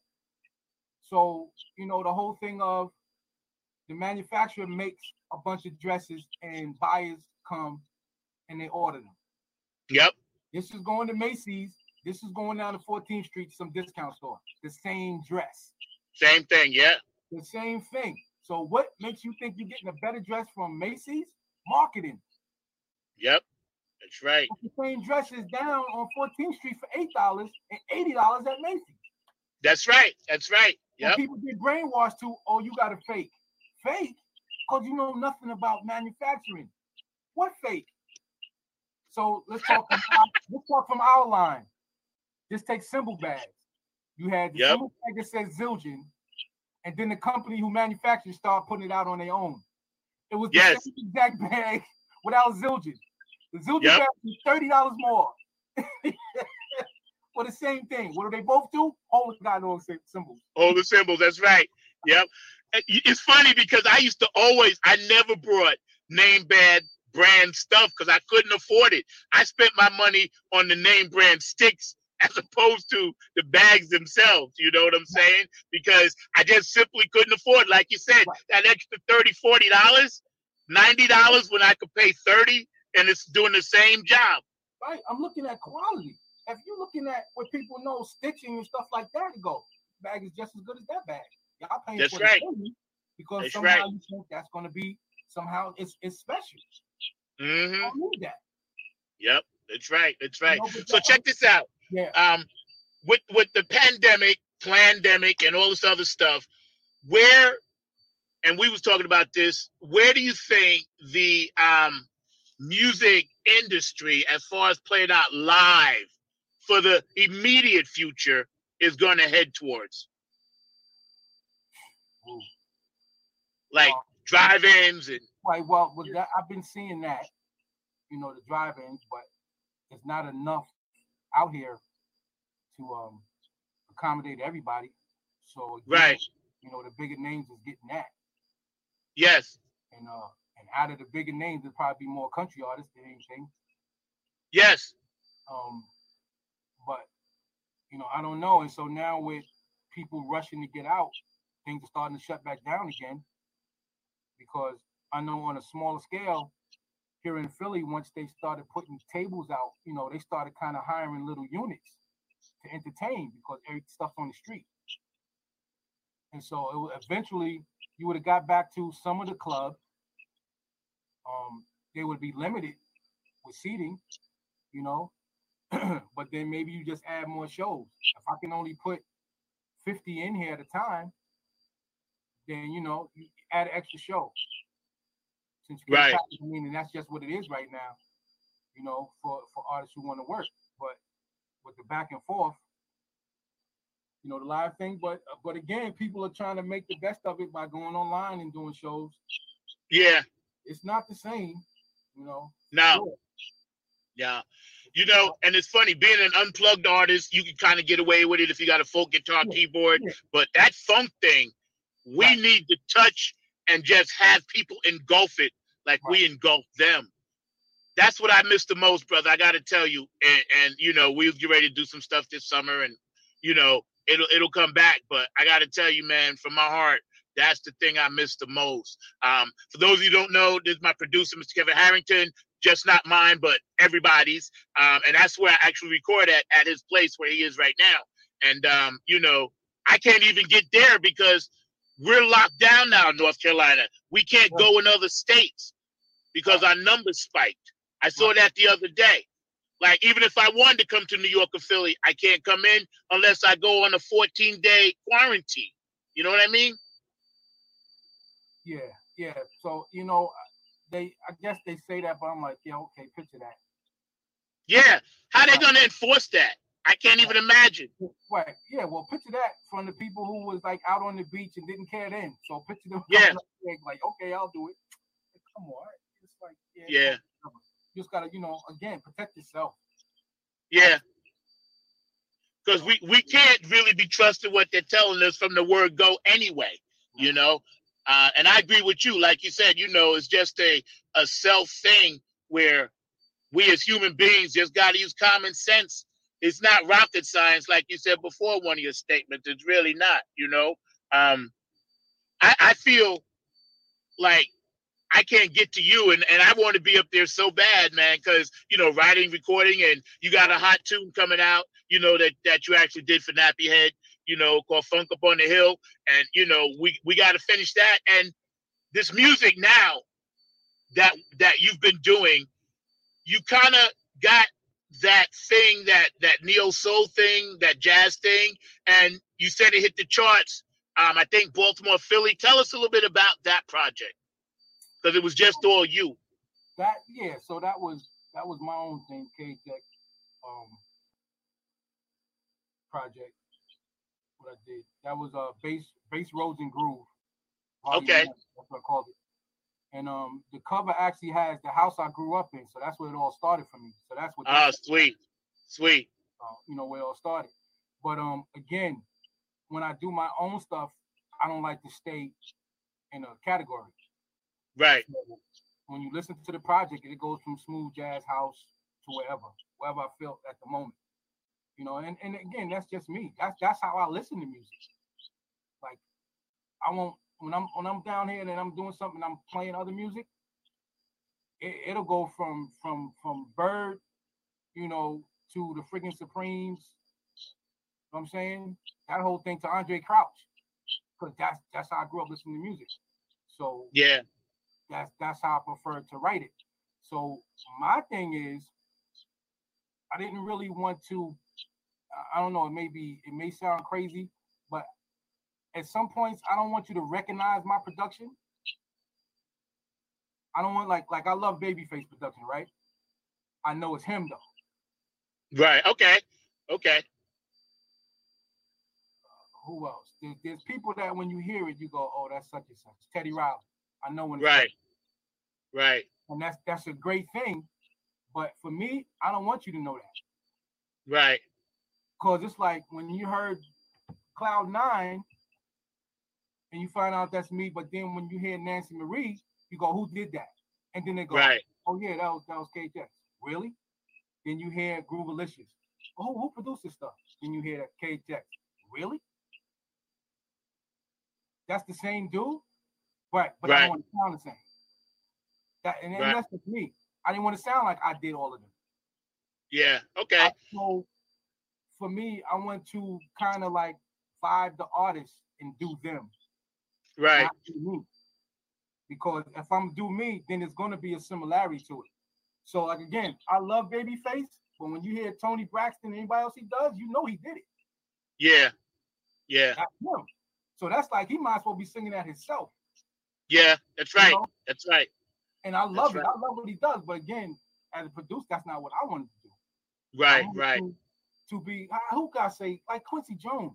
So the whole thing of the manufacturer makes a bunch of dresses and buyers come and they order them. Yep. This is going to Macy's. This is going down to 14th Street, some discount store. The same dress. Same thing. Yeah. The same thing. So what makes you think you're getting a better dress from Macy's? Marketing. Yep. That's right. The same dress is down on 14th Street for $8 and $80 at Macy's. That's right. That's right. Yep. And people get brainwashed to, oh, you got to fake. Fake? Because you know nothing about manufacturing. What fake? So let's talk from our line. Just take symbol bags. You had the symbol bag that says Zildjian, and then the company who manufactures started putting it out on their own. It was the same exact bag without Zildjian. The Zildjian bag was $30 more. For the same thing. What do they both do? Hold the goddamn symbols. Hold the symbols. That's right. Yep. It's funny because I never brought name brand stuff because I couldn't afford it. I spent my money on the name brand sticks as opposed to the bags themselves. You know what I'm saying? Because I just simply couldn't afford it. Like you said, that extra $30, $40, $90 when I could pay $30 and it's doing the same job. Right. I'm looking at quality. If you're looking at what people know, stitching and stuff like that, to go, the bag is just as good as that bag. Y'all paying for it because somehow you think that's going to be it's special. Mm-hmm. I don't need that. Yep, that's right. That's right. So check this out. Yeah. With the pandemic, and all this other stuff, and we was talking about this, where do you think the music industry, as far as playing out live for the immediate future, is going to head towards? Ooh. Like drive-ins and right. Well, that, I've been seeing that, the drive-ins, but it's not enough out here to accommodate everybody. So again, the bigger names is getting that. Yes. And out of the bigger names, there'll probably be more country artists than anything. Yes. But I don't know. And so now with people rushing to get out, things are starting to shut back down again. Because I know on a smaller scale, here in Philly, once they started putting tables out, they started kind of hiring little units to entertain because every stuff's on the street. And so eventually you would have got back to some of the clubs. They would be limited with seating, but then maybe you just add more shows. If I can only put 50 in here at a time, then, you add an extra show. Since you I mean, and that's just what it is right now, for artists who want to work. But with the back and forth, the live thing. But again, people are trying to make the best of it by going online and doing shows. Yeah. It's not the same, No. Sure. Yeah. And it's funny, being an unplugged artist, you can kind of get away with it if you got a folk guitar, keyboard. Yeah. But that funk thing, we need to touch and just have people engulf it like we engulf them. That's what I miss the most, brother. I got to tell you. And we'll get ready to do some stuff this summer, and it'll come back. But I got to tell you, man, from my heart, that's the thing I miss the most. For those of you who don't know, this is my producer, Mr. Kevin Harrington. Just not mine, but everybody's. And that's where I actually record at his place where he is right now. And I can't even get there because we're locked down now in North Carolina. We can't go in other states because our numbers spiked. I saw that the other day. Like, even if I wanted to come to New York or Philly, I can't come in unless I go on a 14-day quarantine. You know what I mean? Yeah. So, I guess they say that, but I'm like, yeah, okay, picture that. Yeah. How are they going to enforce that? I can't even imagine. Right. Yeah. Well, picture that from the people who was like out on the beach and didn't care then. So picture them Yeah. like, okay, I'll do it. Come on. It's like, yeah. You just gotta, again, protect yourself. Yeah. Because we can't really be trusting what they're telling us from the word go anyway, you know. And I agree with you. Like you said, it's just a self thing where we as human beings just got to use common sense. It's not rocket science, like you said before, one of your statements. It's really not, I feel like I can't get to you, and I want to be up there so bad, man, because, writing, recording, and you got a hot tune coming out, that you actually did for Nappy Head, called Funk Up on the Hill. And, we got to finish that. And this music now that you've been doing, you kind of got that thing, that neo soul thing, that jazz thing, and you said it hit the charts. I think Baltimore, Philly. Tell us a little bit about that project, because it was just all you. So that was my own thing, K-Tech project. What I did, that was Bass Roads and Groove. Okay. That's what I called it. And the cover actually has the house I grew up in, so that's where it all started for me. So that's what. Sweet. Where it all started. But again, when I do my own stuff, I don't like to stay in a category. Right. So when you listen to the project, it goes from smooth jazz, house to wherever I feel at the moment. And again, that's just me. That's how I listen to music. Like, I won't when I'm down here and I'm doing something, I'm playing other music. It'll go from Bird, to the freaking Supremes. You know what I'm saying? That whole thing to Andre Crouch, because that's how I grew up listening to music. So yeah, that's how I prefer to write it. So my thing is, I didn't really want to. I don't know. It may sound crazy, but at some points, I don't want you to recognize my production. I don't want like I love Babyface production, right? I know it's him though. Right. Okay. Who else? There's people that when you hear it, you go, "Oh, that's such and such." Teddy Riley. I know when. Right. Right. And that's a great thing, but for me, I don't want you to know that. Right. Because it's like when you heard Cloud 9 and you find out that's me, but then when you hear Nancy Marie, you go, "Who did that?" And then they go, right. "Oh yeah, that was KJ." Really? Then you hear Groovalicious. Oh, who produced this stuff? Then you hear that KJ. Really? That's the same dude, but right. I don't want to sound the same. And right. That's just me. I didn't want to sound like I did all of them. Yeah. Okay. So for me, I want to kind of like vibe the artist and do them. Right. Not do me. Because if I'm do me, then there's going to be a similarity to it. So like again, I love Babyface, but when you hear Tony Braxton, anybody else he does, you know he did it. Yeah. Yeah. That's him. So that's like he might as well be singing that himself. Yeah, that's right. That's right. And I love it. I love what he does. But again, as a producer, that's not what I wanted to do. Right, right. To be, who can I say, like Quincy Jones.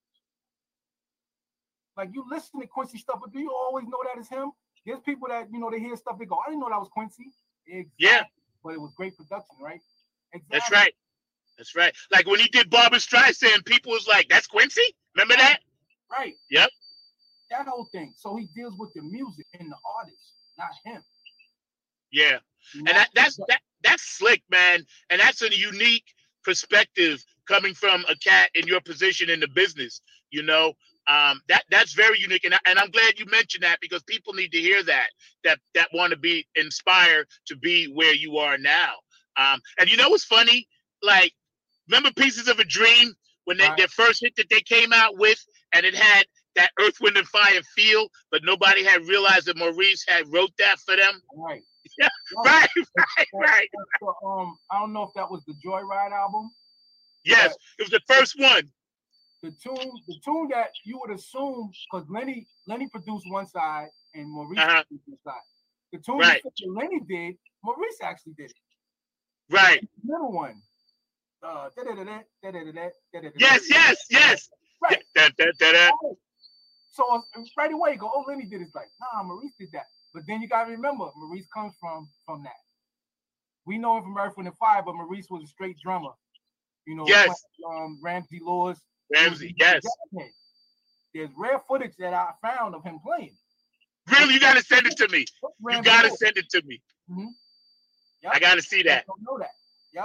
Like you listen to Quincy stuff, but do you always know that it's him? There's people that, they hear stuff, they go, "I didn't know that was Quincy." Exactly. Yeah. But it was great production, right? Exactly. That's right. That's right. Like when he did Barbra Streisand, people was like, "That's Quincy?" Remember that? Right. Yep. That whole thing. So he deals with the music and the artist, not him. Yeah. And that's slick, man. And that's a unique perspective coming from a cat in your position in the business. That's very unique. And I'm glad you mentioned that, because people need to hear that want to be inspired to be where you are now. And you know what's funny? Like, remember Pieces of a Dream when their first hit that they came out with, and it had that Earth, Wind, and Fire feel, but nobody had realized that Maurice had wrote that for them. Right. Yeah. Right. So, I don't know if that was the Joyride album. Yes, it was the first one. The tune that you would assume, because Lenny produced one side and Maurice produced the side. The tune that Lenny did, Maurice actually did it. Right. The middle one. Yes. Right. Da. So right away, you go, oh, Lenny did it. Like, nah, Maurice did that. But then you gotta remember, Maurice comes from that. We know him from Earth, Wind and Fire, but Maurice was a straight drummer. You know, yes. Ramsey Lewis. Ramsey, yes. There's rare footage that I found of him playing. Really, you gotta send it to me. You gotta send it to me. Mm-hmm. Yep. I gotta see that. Don't know that. Yep.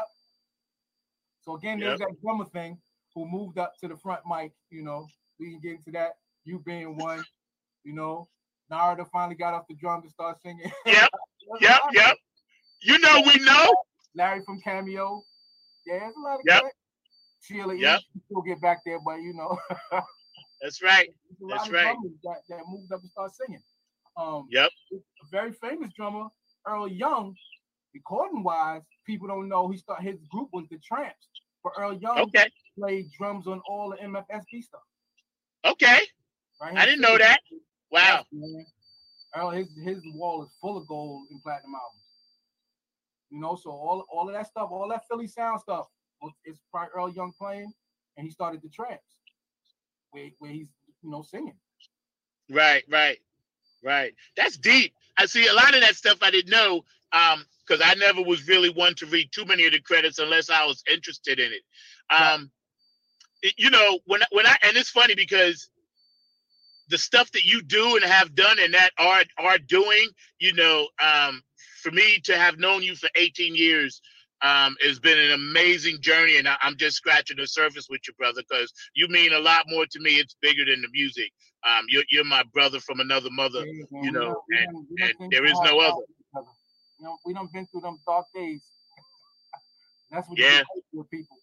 So again, there's that drummer thing who moved up to the front mic. You know, we can get into that. You being one. You know, Narada finally got off the drum to start singing. Yep. You know, we know. Larry from Cameo. Yeah, there's a lot of that. Sheila E. We'll get back there, but you know. That's right. That's right. That moved up and started singing. A very famous drummer, Earl Young, recording wise, people don't know his group was the Tramps. But Earl Young played drums on all the MFSB stuff. Okay. Right? I didn't know that. Wow. Yes, Earl, his wall is full of gold and platinum albums. You know, so all of that stuff, all that Philly sound stuff, it's probably Earl Young playing, and he started the Tramps, where he's, you know, singing. Right. That's deep. I see a lot of that stuff I didn't know, because I never was really one to read too many of the credits unless I was interested in it. You know, when I and it's funny because the stuff that you do and have done and that are doing, you know, for me to have known you for 18 years has been an amazing journey, and I'm just scratching the surface with you, brother, because you mean a lot more to me. It's bigger than the music. You're my brother from another mother, you know, and there is no other. You know, we done been through them dark days. That's what you do with people.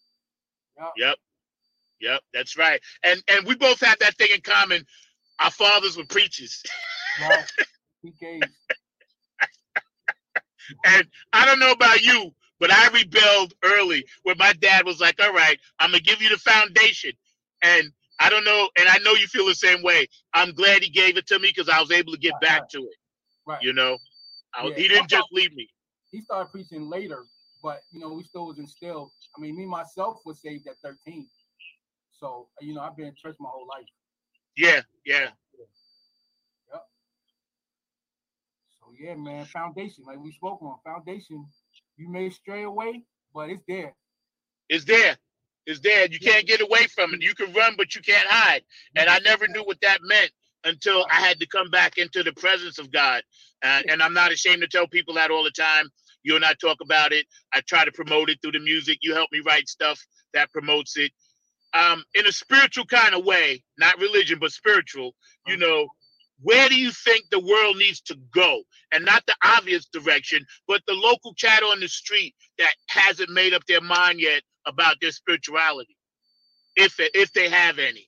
Yep, that's right. And we both have that thing in common. Our fathers were preachers. Right. PKs. And I don't know about you, but I rebelled early when my dad was like, all right, I'm going to give you the foundation. And I don't know, and I know you feel the same way. I'm glad he gave it to me because I was able to get back to it. Right. You know, he didn't just leave me. He started preaching later, but, you know, we still was instilled. I mean, me, myself was saved at 13. So, you know, I've been in church my whole life. Yeah. Yep. So, yeah, man, foundation, like we spoke on, foundation, you may stray away, but it's there. It's there. You can't get away from it. You can run, but you can't hide. And I never knew what that meant until I had to come back into the presence of God. And I'm not ashamed to tell people that all the time. You and I talk about it. I try to promote it through the music. You help me write stuff that promotes it. In a spiritual kind of way, not religion, but spiritual, you know, where do you think the world needs to go? And not the obvious direction, but the local cat on the street that hasn't made up their mind yet about their spirituality, if they have any.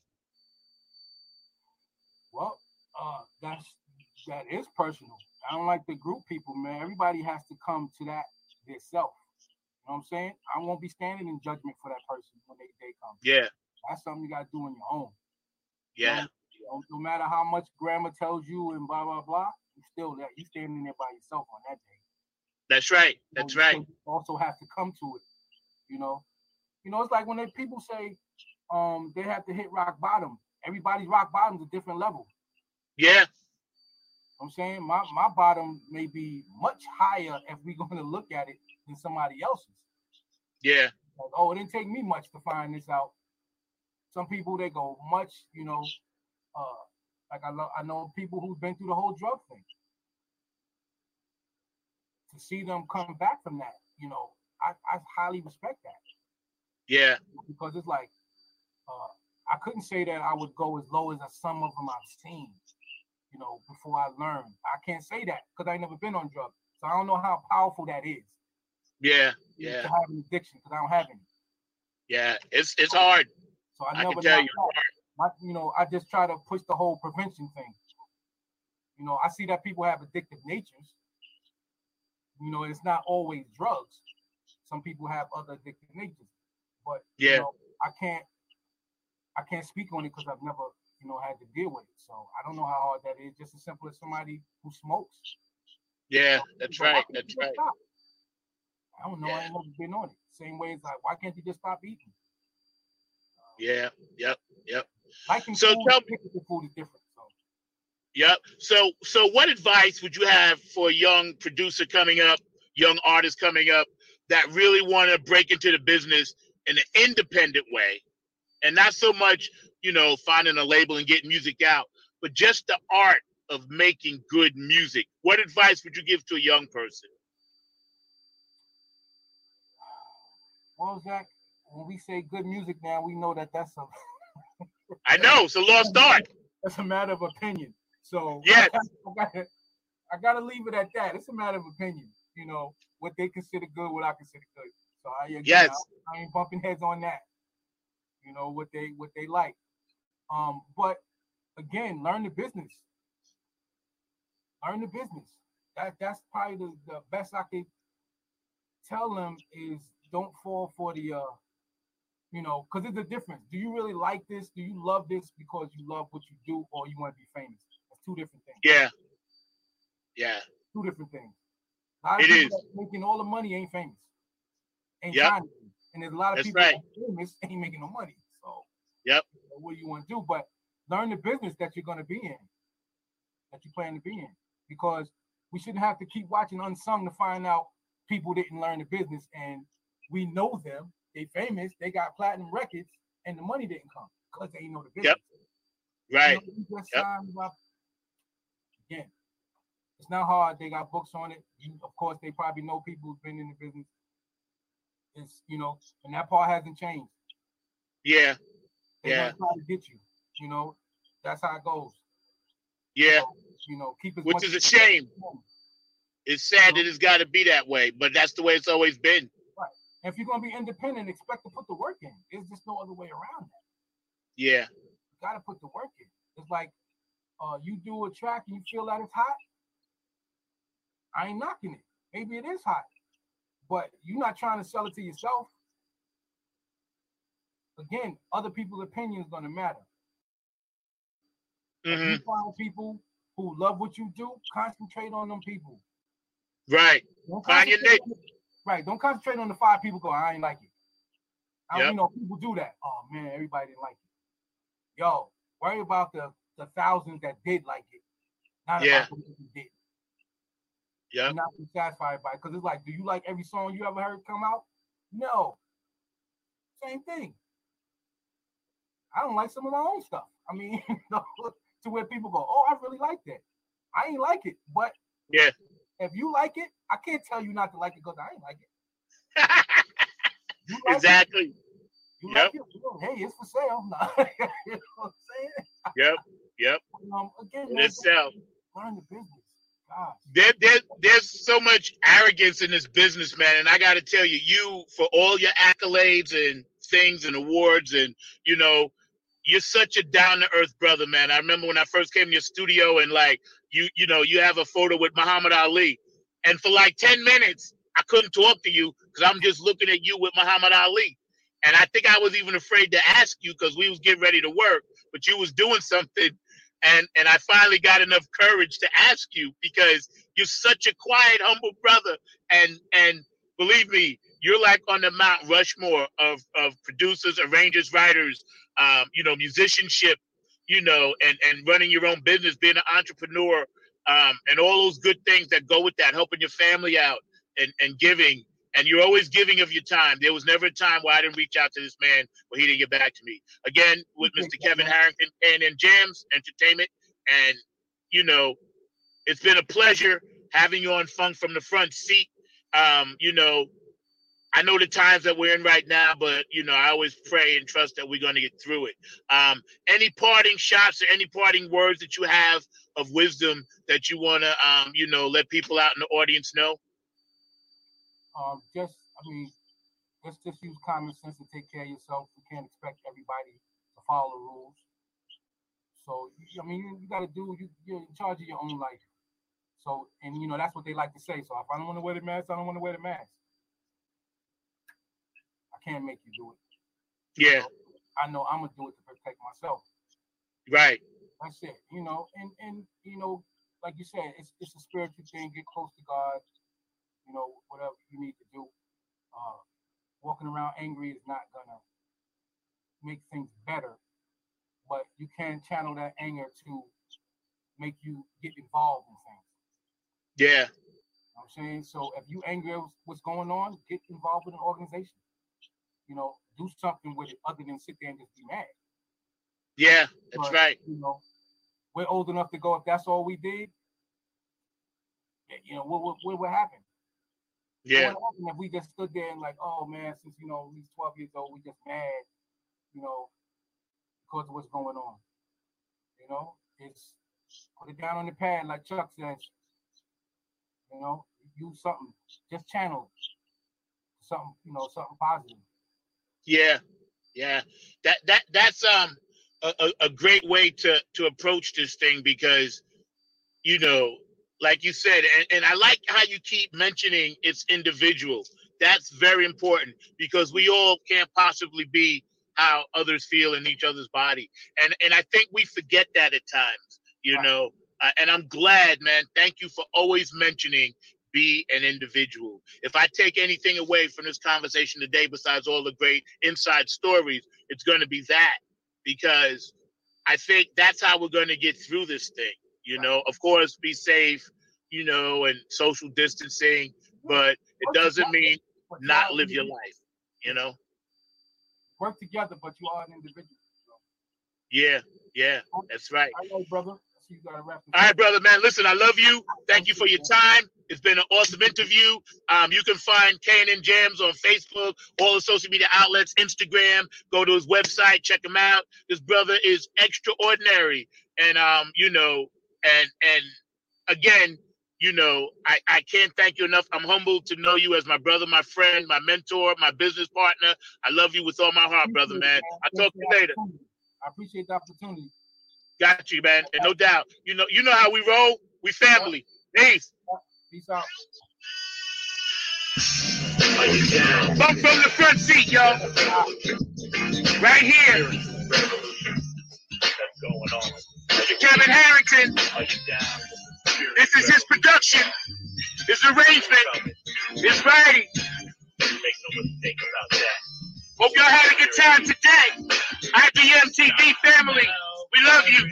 Well, that is personal. I don't like the group people, man. Everybody has to come to that themselves. You know what I'm saying? I won't be standing in judgment for that person when they come. Yeah. That's something you got to do on your own. Yeah. You know, no matter how much grandma tells you and blah, blah, blah, you still there. You standing there by yourself on that day. That's right. That's right. You also have to come to it. You know, it's like when people say they have to hit rock bottom. Everybody's rock bottom's a different level. Yeah. I'm saying my bottom may be much higher if we're going to look at it than somebody else's. Yeah. Like, oh, it didn't take me much to find this out. Some people, they go much, you know, like I know people who've been through the whole drug thing. To see them come back from that, you know, I highly respect that. Yeah. Because it's like, I couldn't say that I would go as low as some of them I've seen, you know, before I learned. I can't say that because I never been on drugs. So I don't know how powerful that is. Yeah. To have an addiction because I don't have any. Yeah, it's hard. So I can tell you. You know, I just try to push the whole prevention thing. You know, I see that people have addictive natures. You know, it's not always drugs. Some people have other addictive natures. But you know, I can't speak on it because I've never, you know, had to deal with it. So I don't know how hard that is. Just as simple as somebody who smokes. Yeah, that's right. That's right. I don't know. I ain't never been on it. Same way it's like, why can't you just stop eating? Yeah. Yep. Liking So food, tell me, picking food is different. So yep. So what advice would you have for a young producer coming up, young artist coming up that really want to break into the business in an independent way, and not so much, finding a label and getting music out, but just the art of making good music? What advice would you give to a young person? well, Zach, when we say good music now, we know that that's a I know it's a lost art. that's a matter of opinion. So Yes. I gotta leave it at that. It's a matter of opinion. What they consider good, what I consider good. So Yes. I ain't bumping heads on that. What they like. But again, learn the business. Learn the business. That's probably the best I could tell them is don't fall for the because there's a difference. Do you really like this? Do you love this because you love what you do, or you want to be famous? That's two different things. Yeah. Two different things. A lot of It people is. that making all the money ain't famous. Ain't Yep. trying to be. And there's a lot of That's people right. that are famous ain't making no money. So Yep. what do you want to do? But learn the business that you're going to be in, that you plan to be in, because we shouldn't have to keep watching Unsung to find out people didn't learn the business, and we know them. They famous. They got platinum records, and the money didn't come because they know the business. Yep. Right. Yep. Again, it's not hard. They got books on it. Of course, they probably know people who've been in the business. It's and that part hasn't changed. Yeah. They're gonna try to get you. That's how it goes. Yeah. So, keep it. Which is a shame. It's sad that it's got to be that way, but that's the way it's always been. Right. And if you're gonna be independent, expect to put the work in. There's just no other way around that. Yeah. You gotta put the work in. It's like you do a track and you feel that it's hot. I ain't knocking it. Maybe it is hot, but you're not trying to sell it to yourself. Again, other people's opinion is gonna matter. Mm-hmm. If you find people who love what you do, concentrate on them people. Right. Find your niche. Right. Don't concentrate on the 5 people go, I ain't like it. Yep. People do that. Oh man, everybody didn't like it. Yo, worry about the thousands that did like it. Not about the people who did. Yeah. You're not satisfied by it. Because it's like, do you like every song you ever heard come out? No. Same thing. I don't like some of my own stuff. I mean, to where people go, oh, I really like that. I ain't like it, but if you like it, I can't tell you not to like it because I ain't like it. Like exactly. It? You like it? Well, hey, it's for sale. You know what I'm saying? Yep. Again, it's sell. Learn the business. Gosh. There's so much arrogance in this business, man, and I got to tell you, for all your accolades and things and awards, and you're such a down-to-earth brother, man. I remember when I first came to your studio and you have a photo with Muhammad Ali. And for like 10 minutes, I couldn't talk to you because I'm just looking at you with Muhammad Ali. And I think I was even afraid to ask you because we was getting ready to work, but you was doing something. And I finally got enough courage to ask you because you're such a quiet, humble brother. And believe me, you're like on the Mount Rushmore of producers, arrangers, writers, musicianship, and running your own business, being an entrepreneur, and all those good things that go with that, helping your family out and giving. And you're always giving of your time. There was never a time where I didn't reach out to this man where he didn't get back to me. Again, with Mr. Kevin Harrington, A&N Jams Entertainment. And, it's been a pleasure having you on Funk from the Front Seat. I know the times that we're in right now, but, I always pray and trust that we're going to get through it. Any parting shots or any parting words that you have of wisdom that you want to, let people out in the audience know? Just use common sense and take care of yourself. You can't expect everybody to follow the rules. So, you got to you're in charge of your own life. So, and that's what they like to say. So if I don't want to wear the mask, I don't want to wear the mask. I can't make you do it. Yeah. So I know I'm going to do it to protect myself. Right. That's it. And like you said, it's a spiritual thing. Get close to God. Whatever you need to do. walking around angry is not gonna make things better, but you can channel that anger to make you get involved in things. Yeah. You know what I'm saying? So if you angry at what's going on, get involved with an organization. You know, do something with it other than sit there and just be mad. Yeah, that's right. You know, we're old enough to go, if that's all we did, you know, what would happen? Yeah. What would happen if we just stood there and like, oh man, since, you know, he's 12 years old, we just mad, you know, because of what's going on. You know, it's put it down on the pad, like Chuck says. You know, use something, just channel something, you know, something positive. Yeah, yeah. That's a great way to approach this thing, because, you know, like you said, and I like how you keep mentioning it's individual. That's very important, because we all can't possibly be how others feel in each other's body. And I think we forget that at times, you know, and I'm glad, man. Thank you for always mentioning be an individual. If I take anything away from this conversation today, besides all the great inside stories, it's going to be that, because I think that's how we're going to get through this thing. You know, of course, be safe, you know, and social distancing, but it doesn't mean not live your life, you know. Work together, but you are an individual. Yeah, yeah, that's right. All right, brother. You gotta wrap all right, brother, man. Listen, I love you. Thank you for your time. It's been an awesome interview. You can find K&N Jams on Facebook, all the social media outlets, Instagram. Go to his website, check him out. This brother is extraordinary, and you know, and again, you know, I can't thank you enough. I'm humbled to know you as my brother, my friend, my mentor, my business partner. I love you with all my heart, brother, man. I'll talk to you later. I appreciate the opportunity. Got you, man, and no doubt. You know how we roll. We family. Peace. Peace out. Bump from the front seat, yo. Right here. What's going on? Kevin Harrington. This is his production. His arrangement. His writing. Make no mistake about that. Hope y'all had a good time today. IBM TV family. We love you.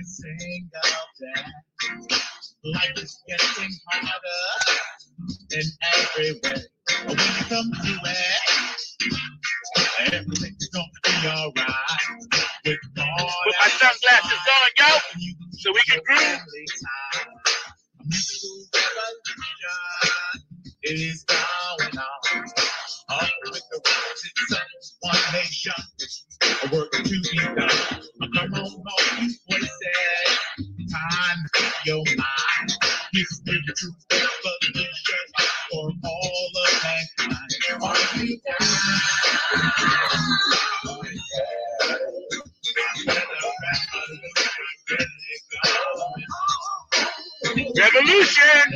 Life is getting harder in every way. When you come to it, everything's gonna be alright. With my sunglasses on, yo, so we can groove. A musical revolution is going on. Up with the rising sun, one nation, a work to be done. Come on, all you voices, time to speak your mind. This spiritual revolution for all of mankind. Are you down? Revolution!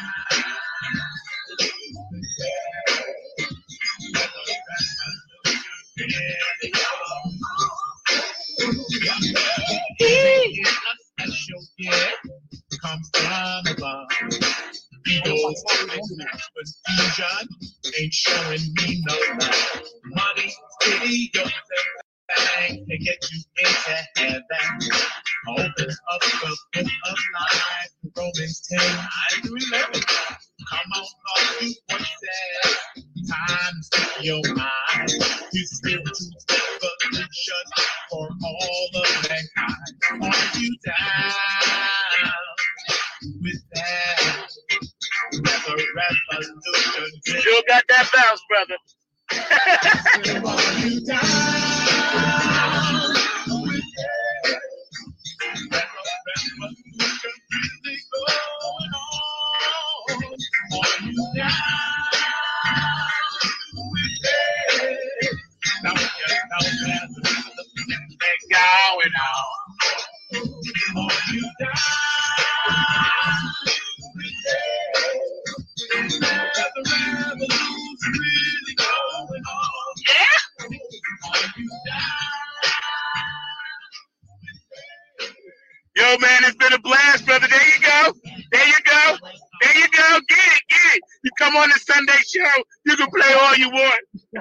Comes from above. Ego's confusion ain't showing me no love. Money, pity, your thing to get you into heaven. Open up the book of life, Romans 10, 9-11. Come on, all you voices. Time to speak your mind. His spiritual revolution for all of mankind. Are you down with that? Revolution. You still got that bounce, brother. Are you down with that? Revolution really going on. Are you down with that? Now going on. Are you down? Yo, man, it's been a blast, brother. There you go. There you go. There you go. Get it. right. You come on the Sunday show, you can play all you want.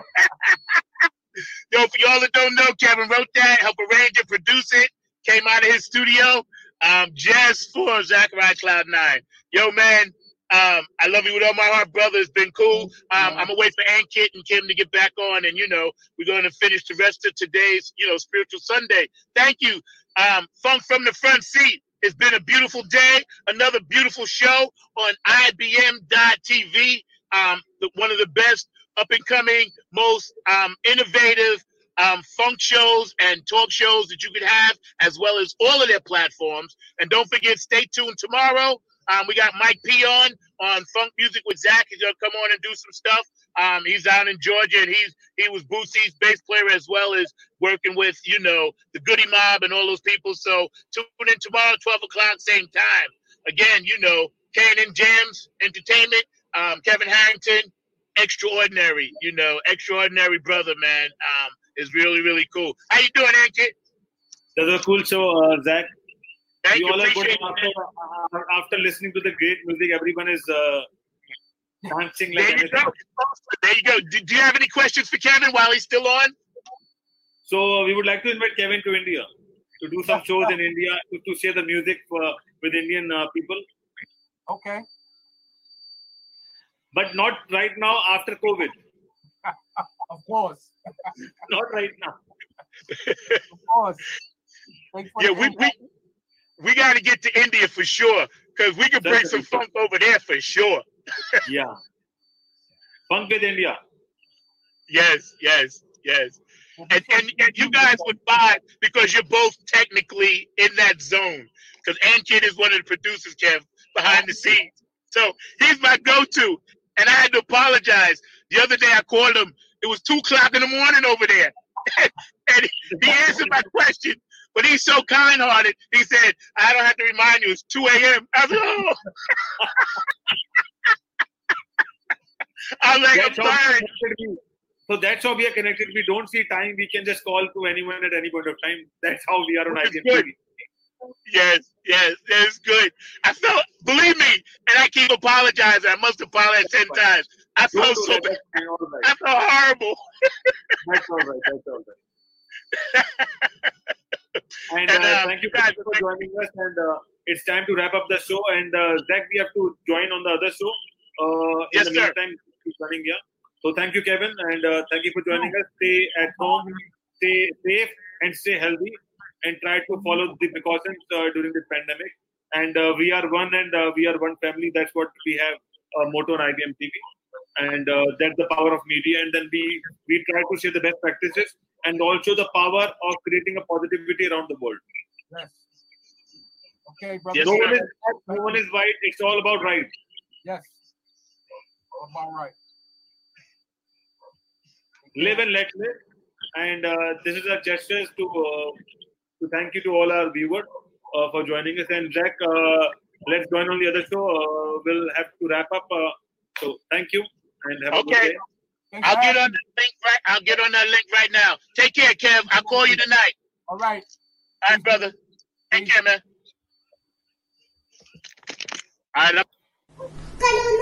Yo, for y'all that don't know, Kevin wrote that, helped arrange it, produce it, came out of his studio, just for Zachariah Cloud9. Yo, man, I love you with all my heart, brother. It's been cool. I'm gonna wait for Ankit and Kim to get back on, and we're gonna finish the rest of today's, Spiritual Sunday. Thank you, Funk from the Front Seat. It's been a beautiful day. Another beautiful show on IBM.TV. One of the best up and coming, most innovative funk shows and talk shows that you could have, as well as all of their platforms. And don't forget, stay tuned tomorrow. We got Mike P on Funk Music with Zach. He's gonna come on and do some stuff. He's out in Georgia, and he was Boosie's bass player, as well as working with the Goody Mob and all those people. So tune in tomorrow, 12 o'clock, same time. Again, K&N Jams Entertainment, Kevin Harrington, extraordinary, extraordinary brother, man. Is really, really cool. How you doing, Ankit? That was a cool show, Zach. Thank you. All are good after listening to the great music. Everyone is dancing like anything. There you go. Do you have any questions for Kevin while he's still on? So we would like to invite Kevin to India to do some shows in India to share the music with Indian people. Okay. But not right now after COVID. Of course. Not right now. Of course. Yeah, we got to get to India for sure, because we can bring some funk over there for sure. Yeah. Funk with India. Yes. And you guys would vibe because you're both technically in that zone. Because Ankit is one of the producers, Kev, behind the scenes. So he's my go-to. And I had to apologize. The other day I called him. It was 2 o'clock in the morning over there. And he answered my question. But he's so kind-hearted. He said, I don't have to remind you, it's 2 a.m. I was like, oh. I was like, I'm sorry. So that's how we are connected. We don't see time. We can just call to anyone at any point of time. That's how we are on IBM. Yes, it's good. I felt, believe me, and I keep apologizing. I must apologize 10 times. I felt so bad. Right. I felt horrible. That's all right. And thank you guys for joining us. And it's time to wrap up the show. And Zach, we have to join on the other show. Yes, in the meantime, keep running here. So thank you, Kevin, and thank you for joining us. Stay at home, stay safe, and stay healthy, and try to follow the precautions during this pandemic. And we are one, and we are one family. That's what we have motto on IBM TV, and that's the power of media. And then we try to share the best practices, and also the power of creating a positivity around the world. Yes. Okay, brother. Yes, no one is right. It's all about right. Yes. All about right. Live and let live. And this is our gestures to thank you to all our viewers for joining us. And Zach, let's join on the other show. We'll have to wrap up. So thank you and have a good day. I'll get on the link right. I'll get on that link right now. Take care, Kev. I'll call you tonight. All right. All right, brother. Take care, man. All right.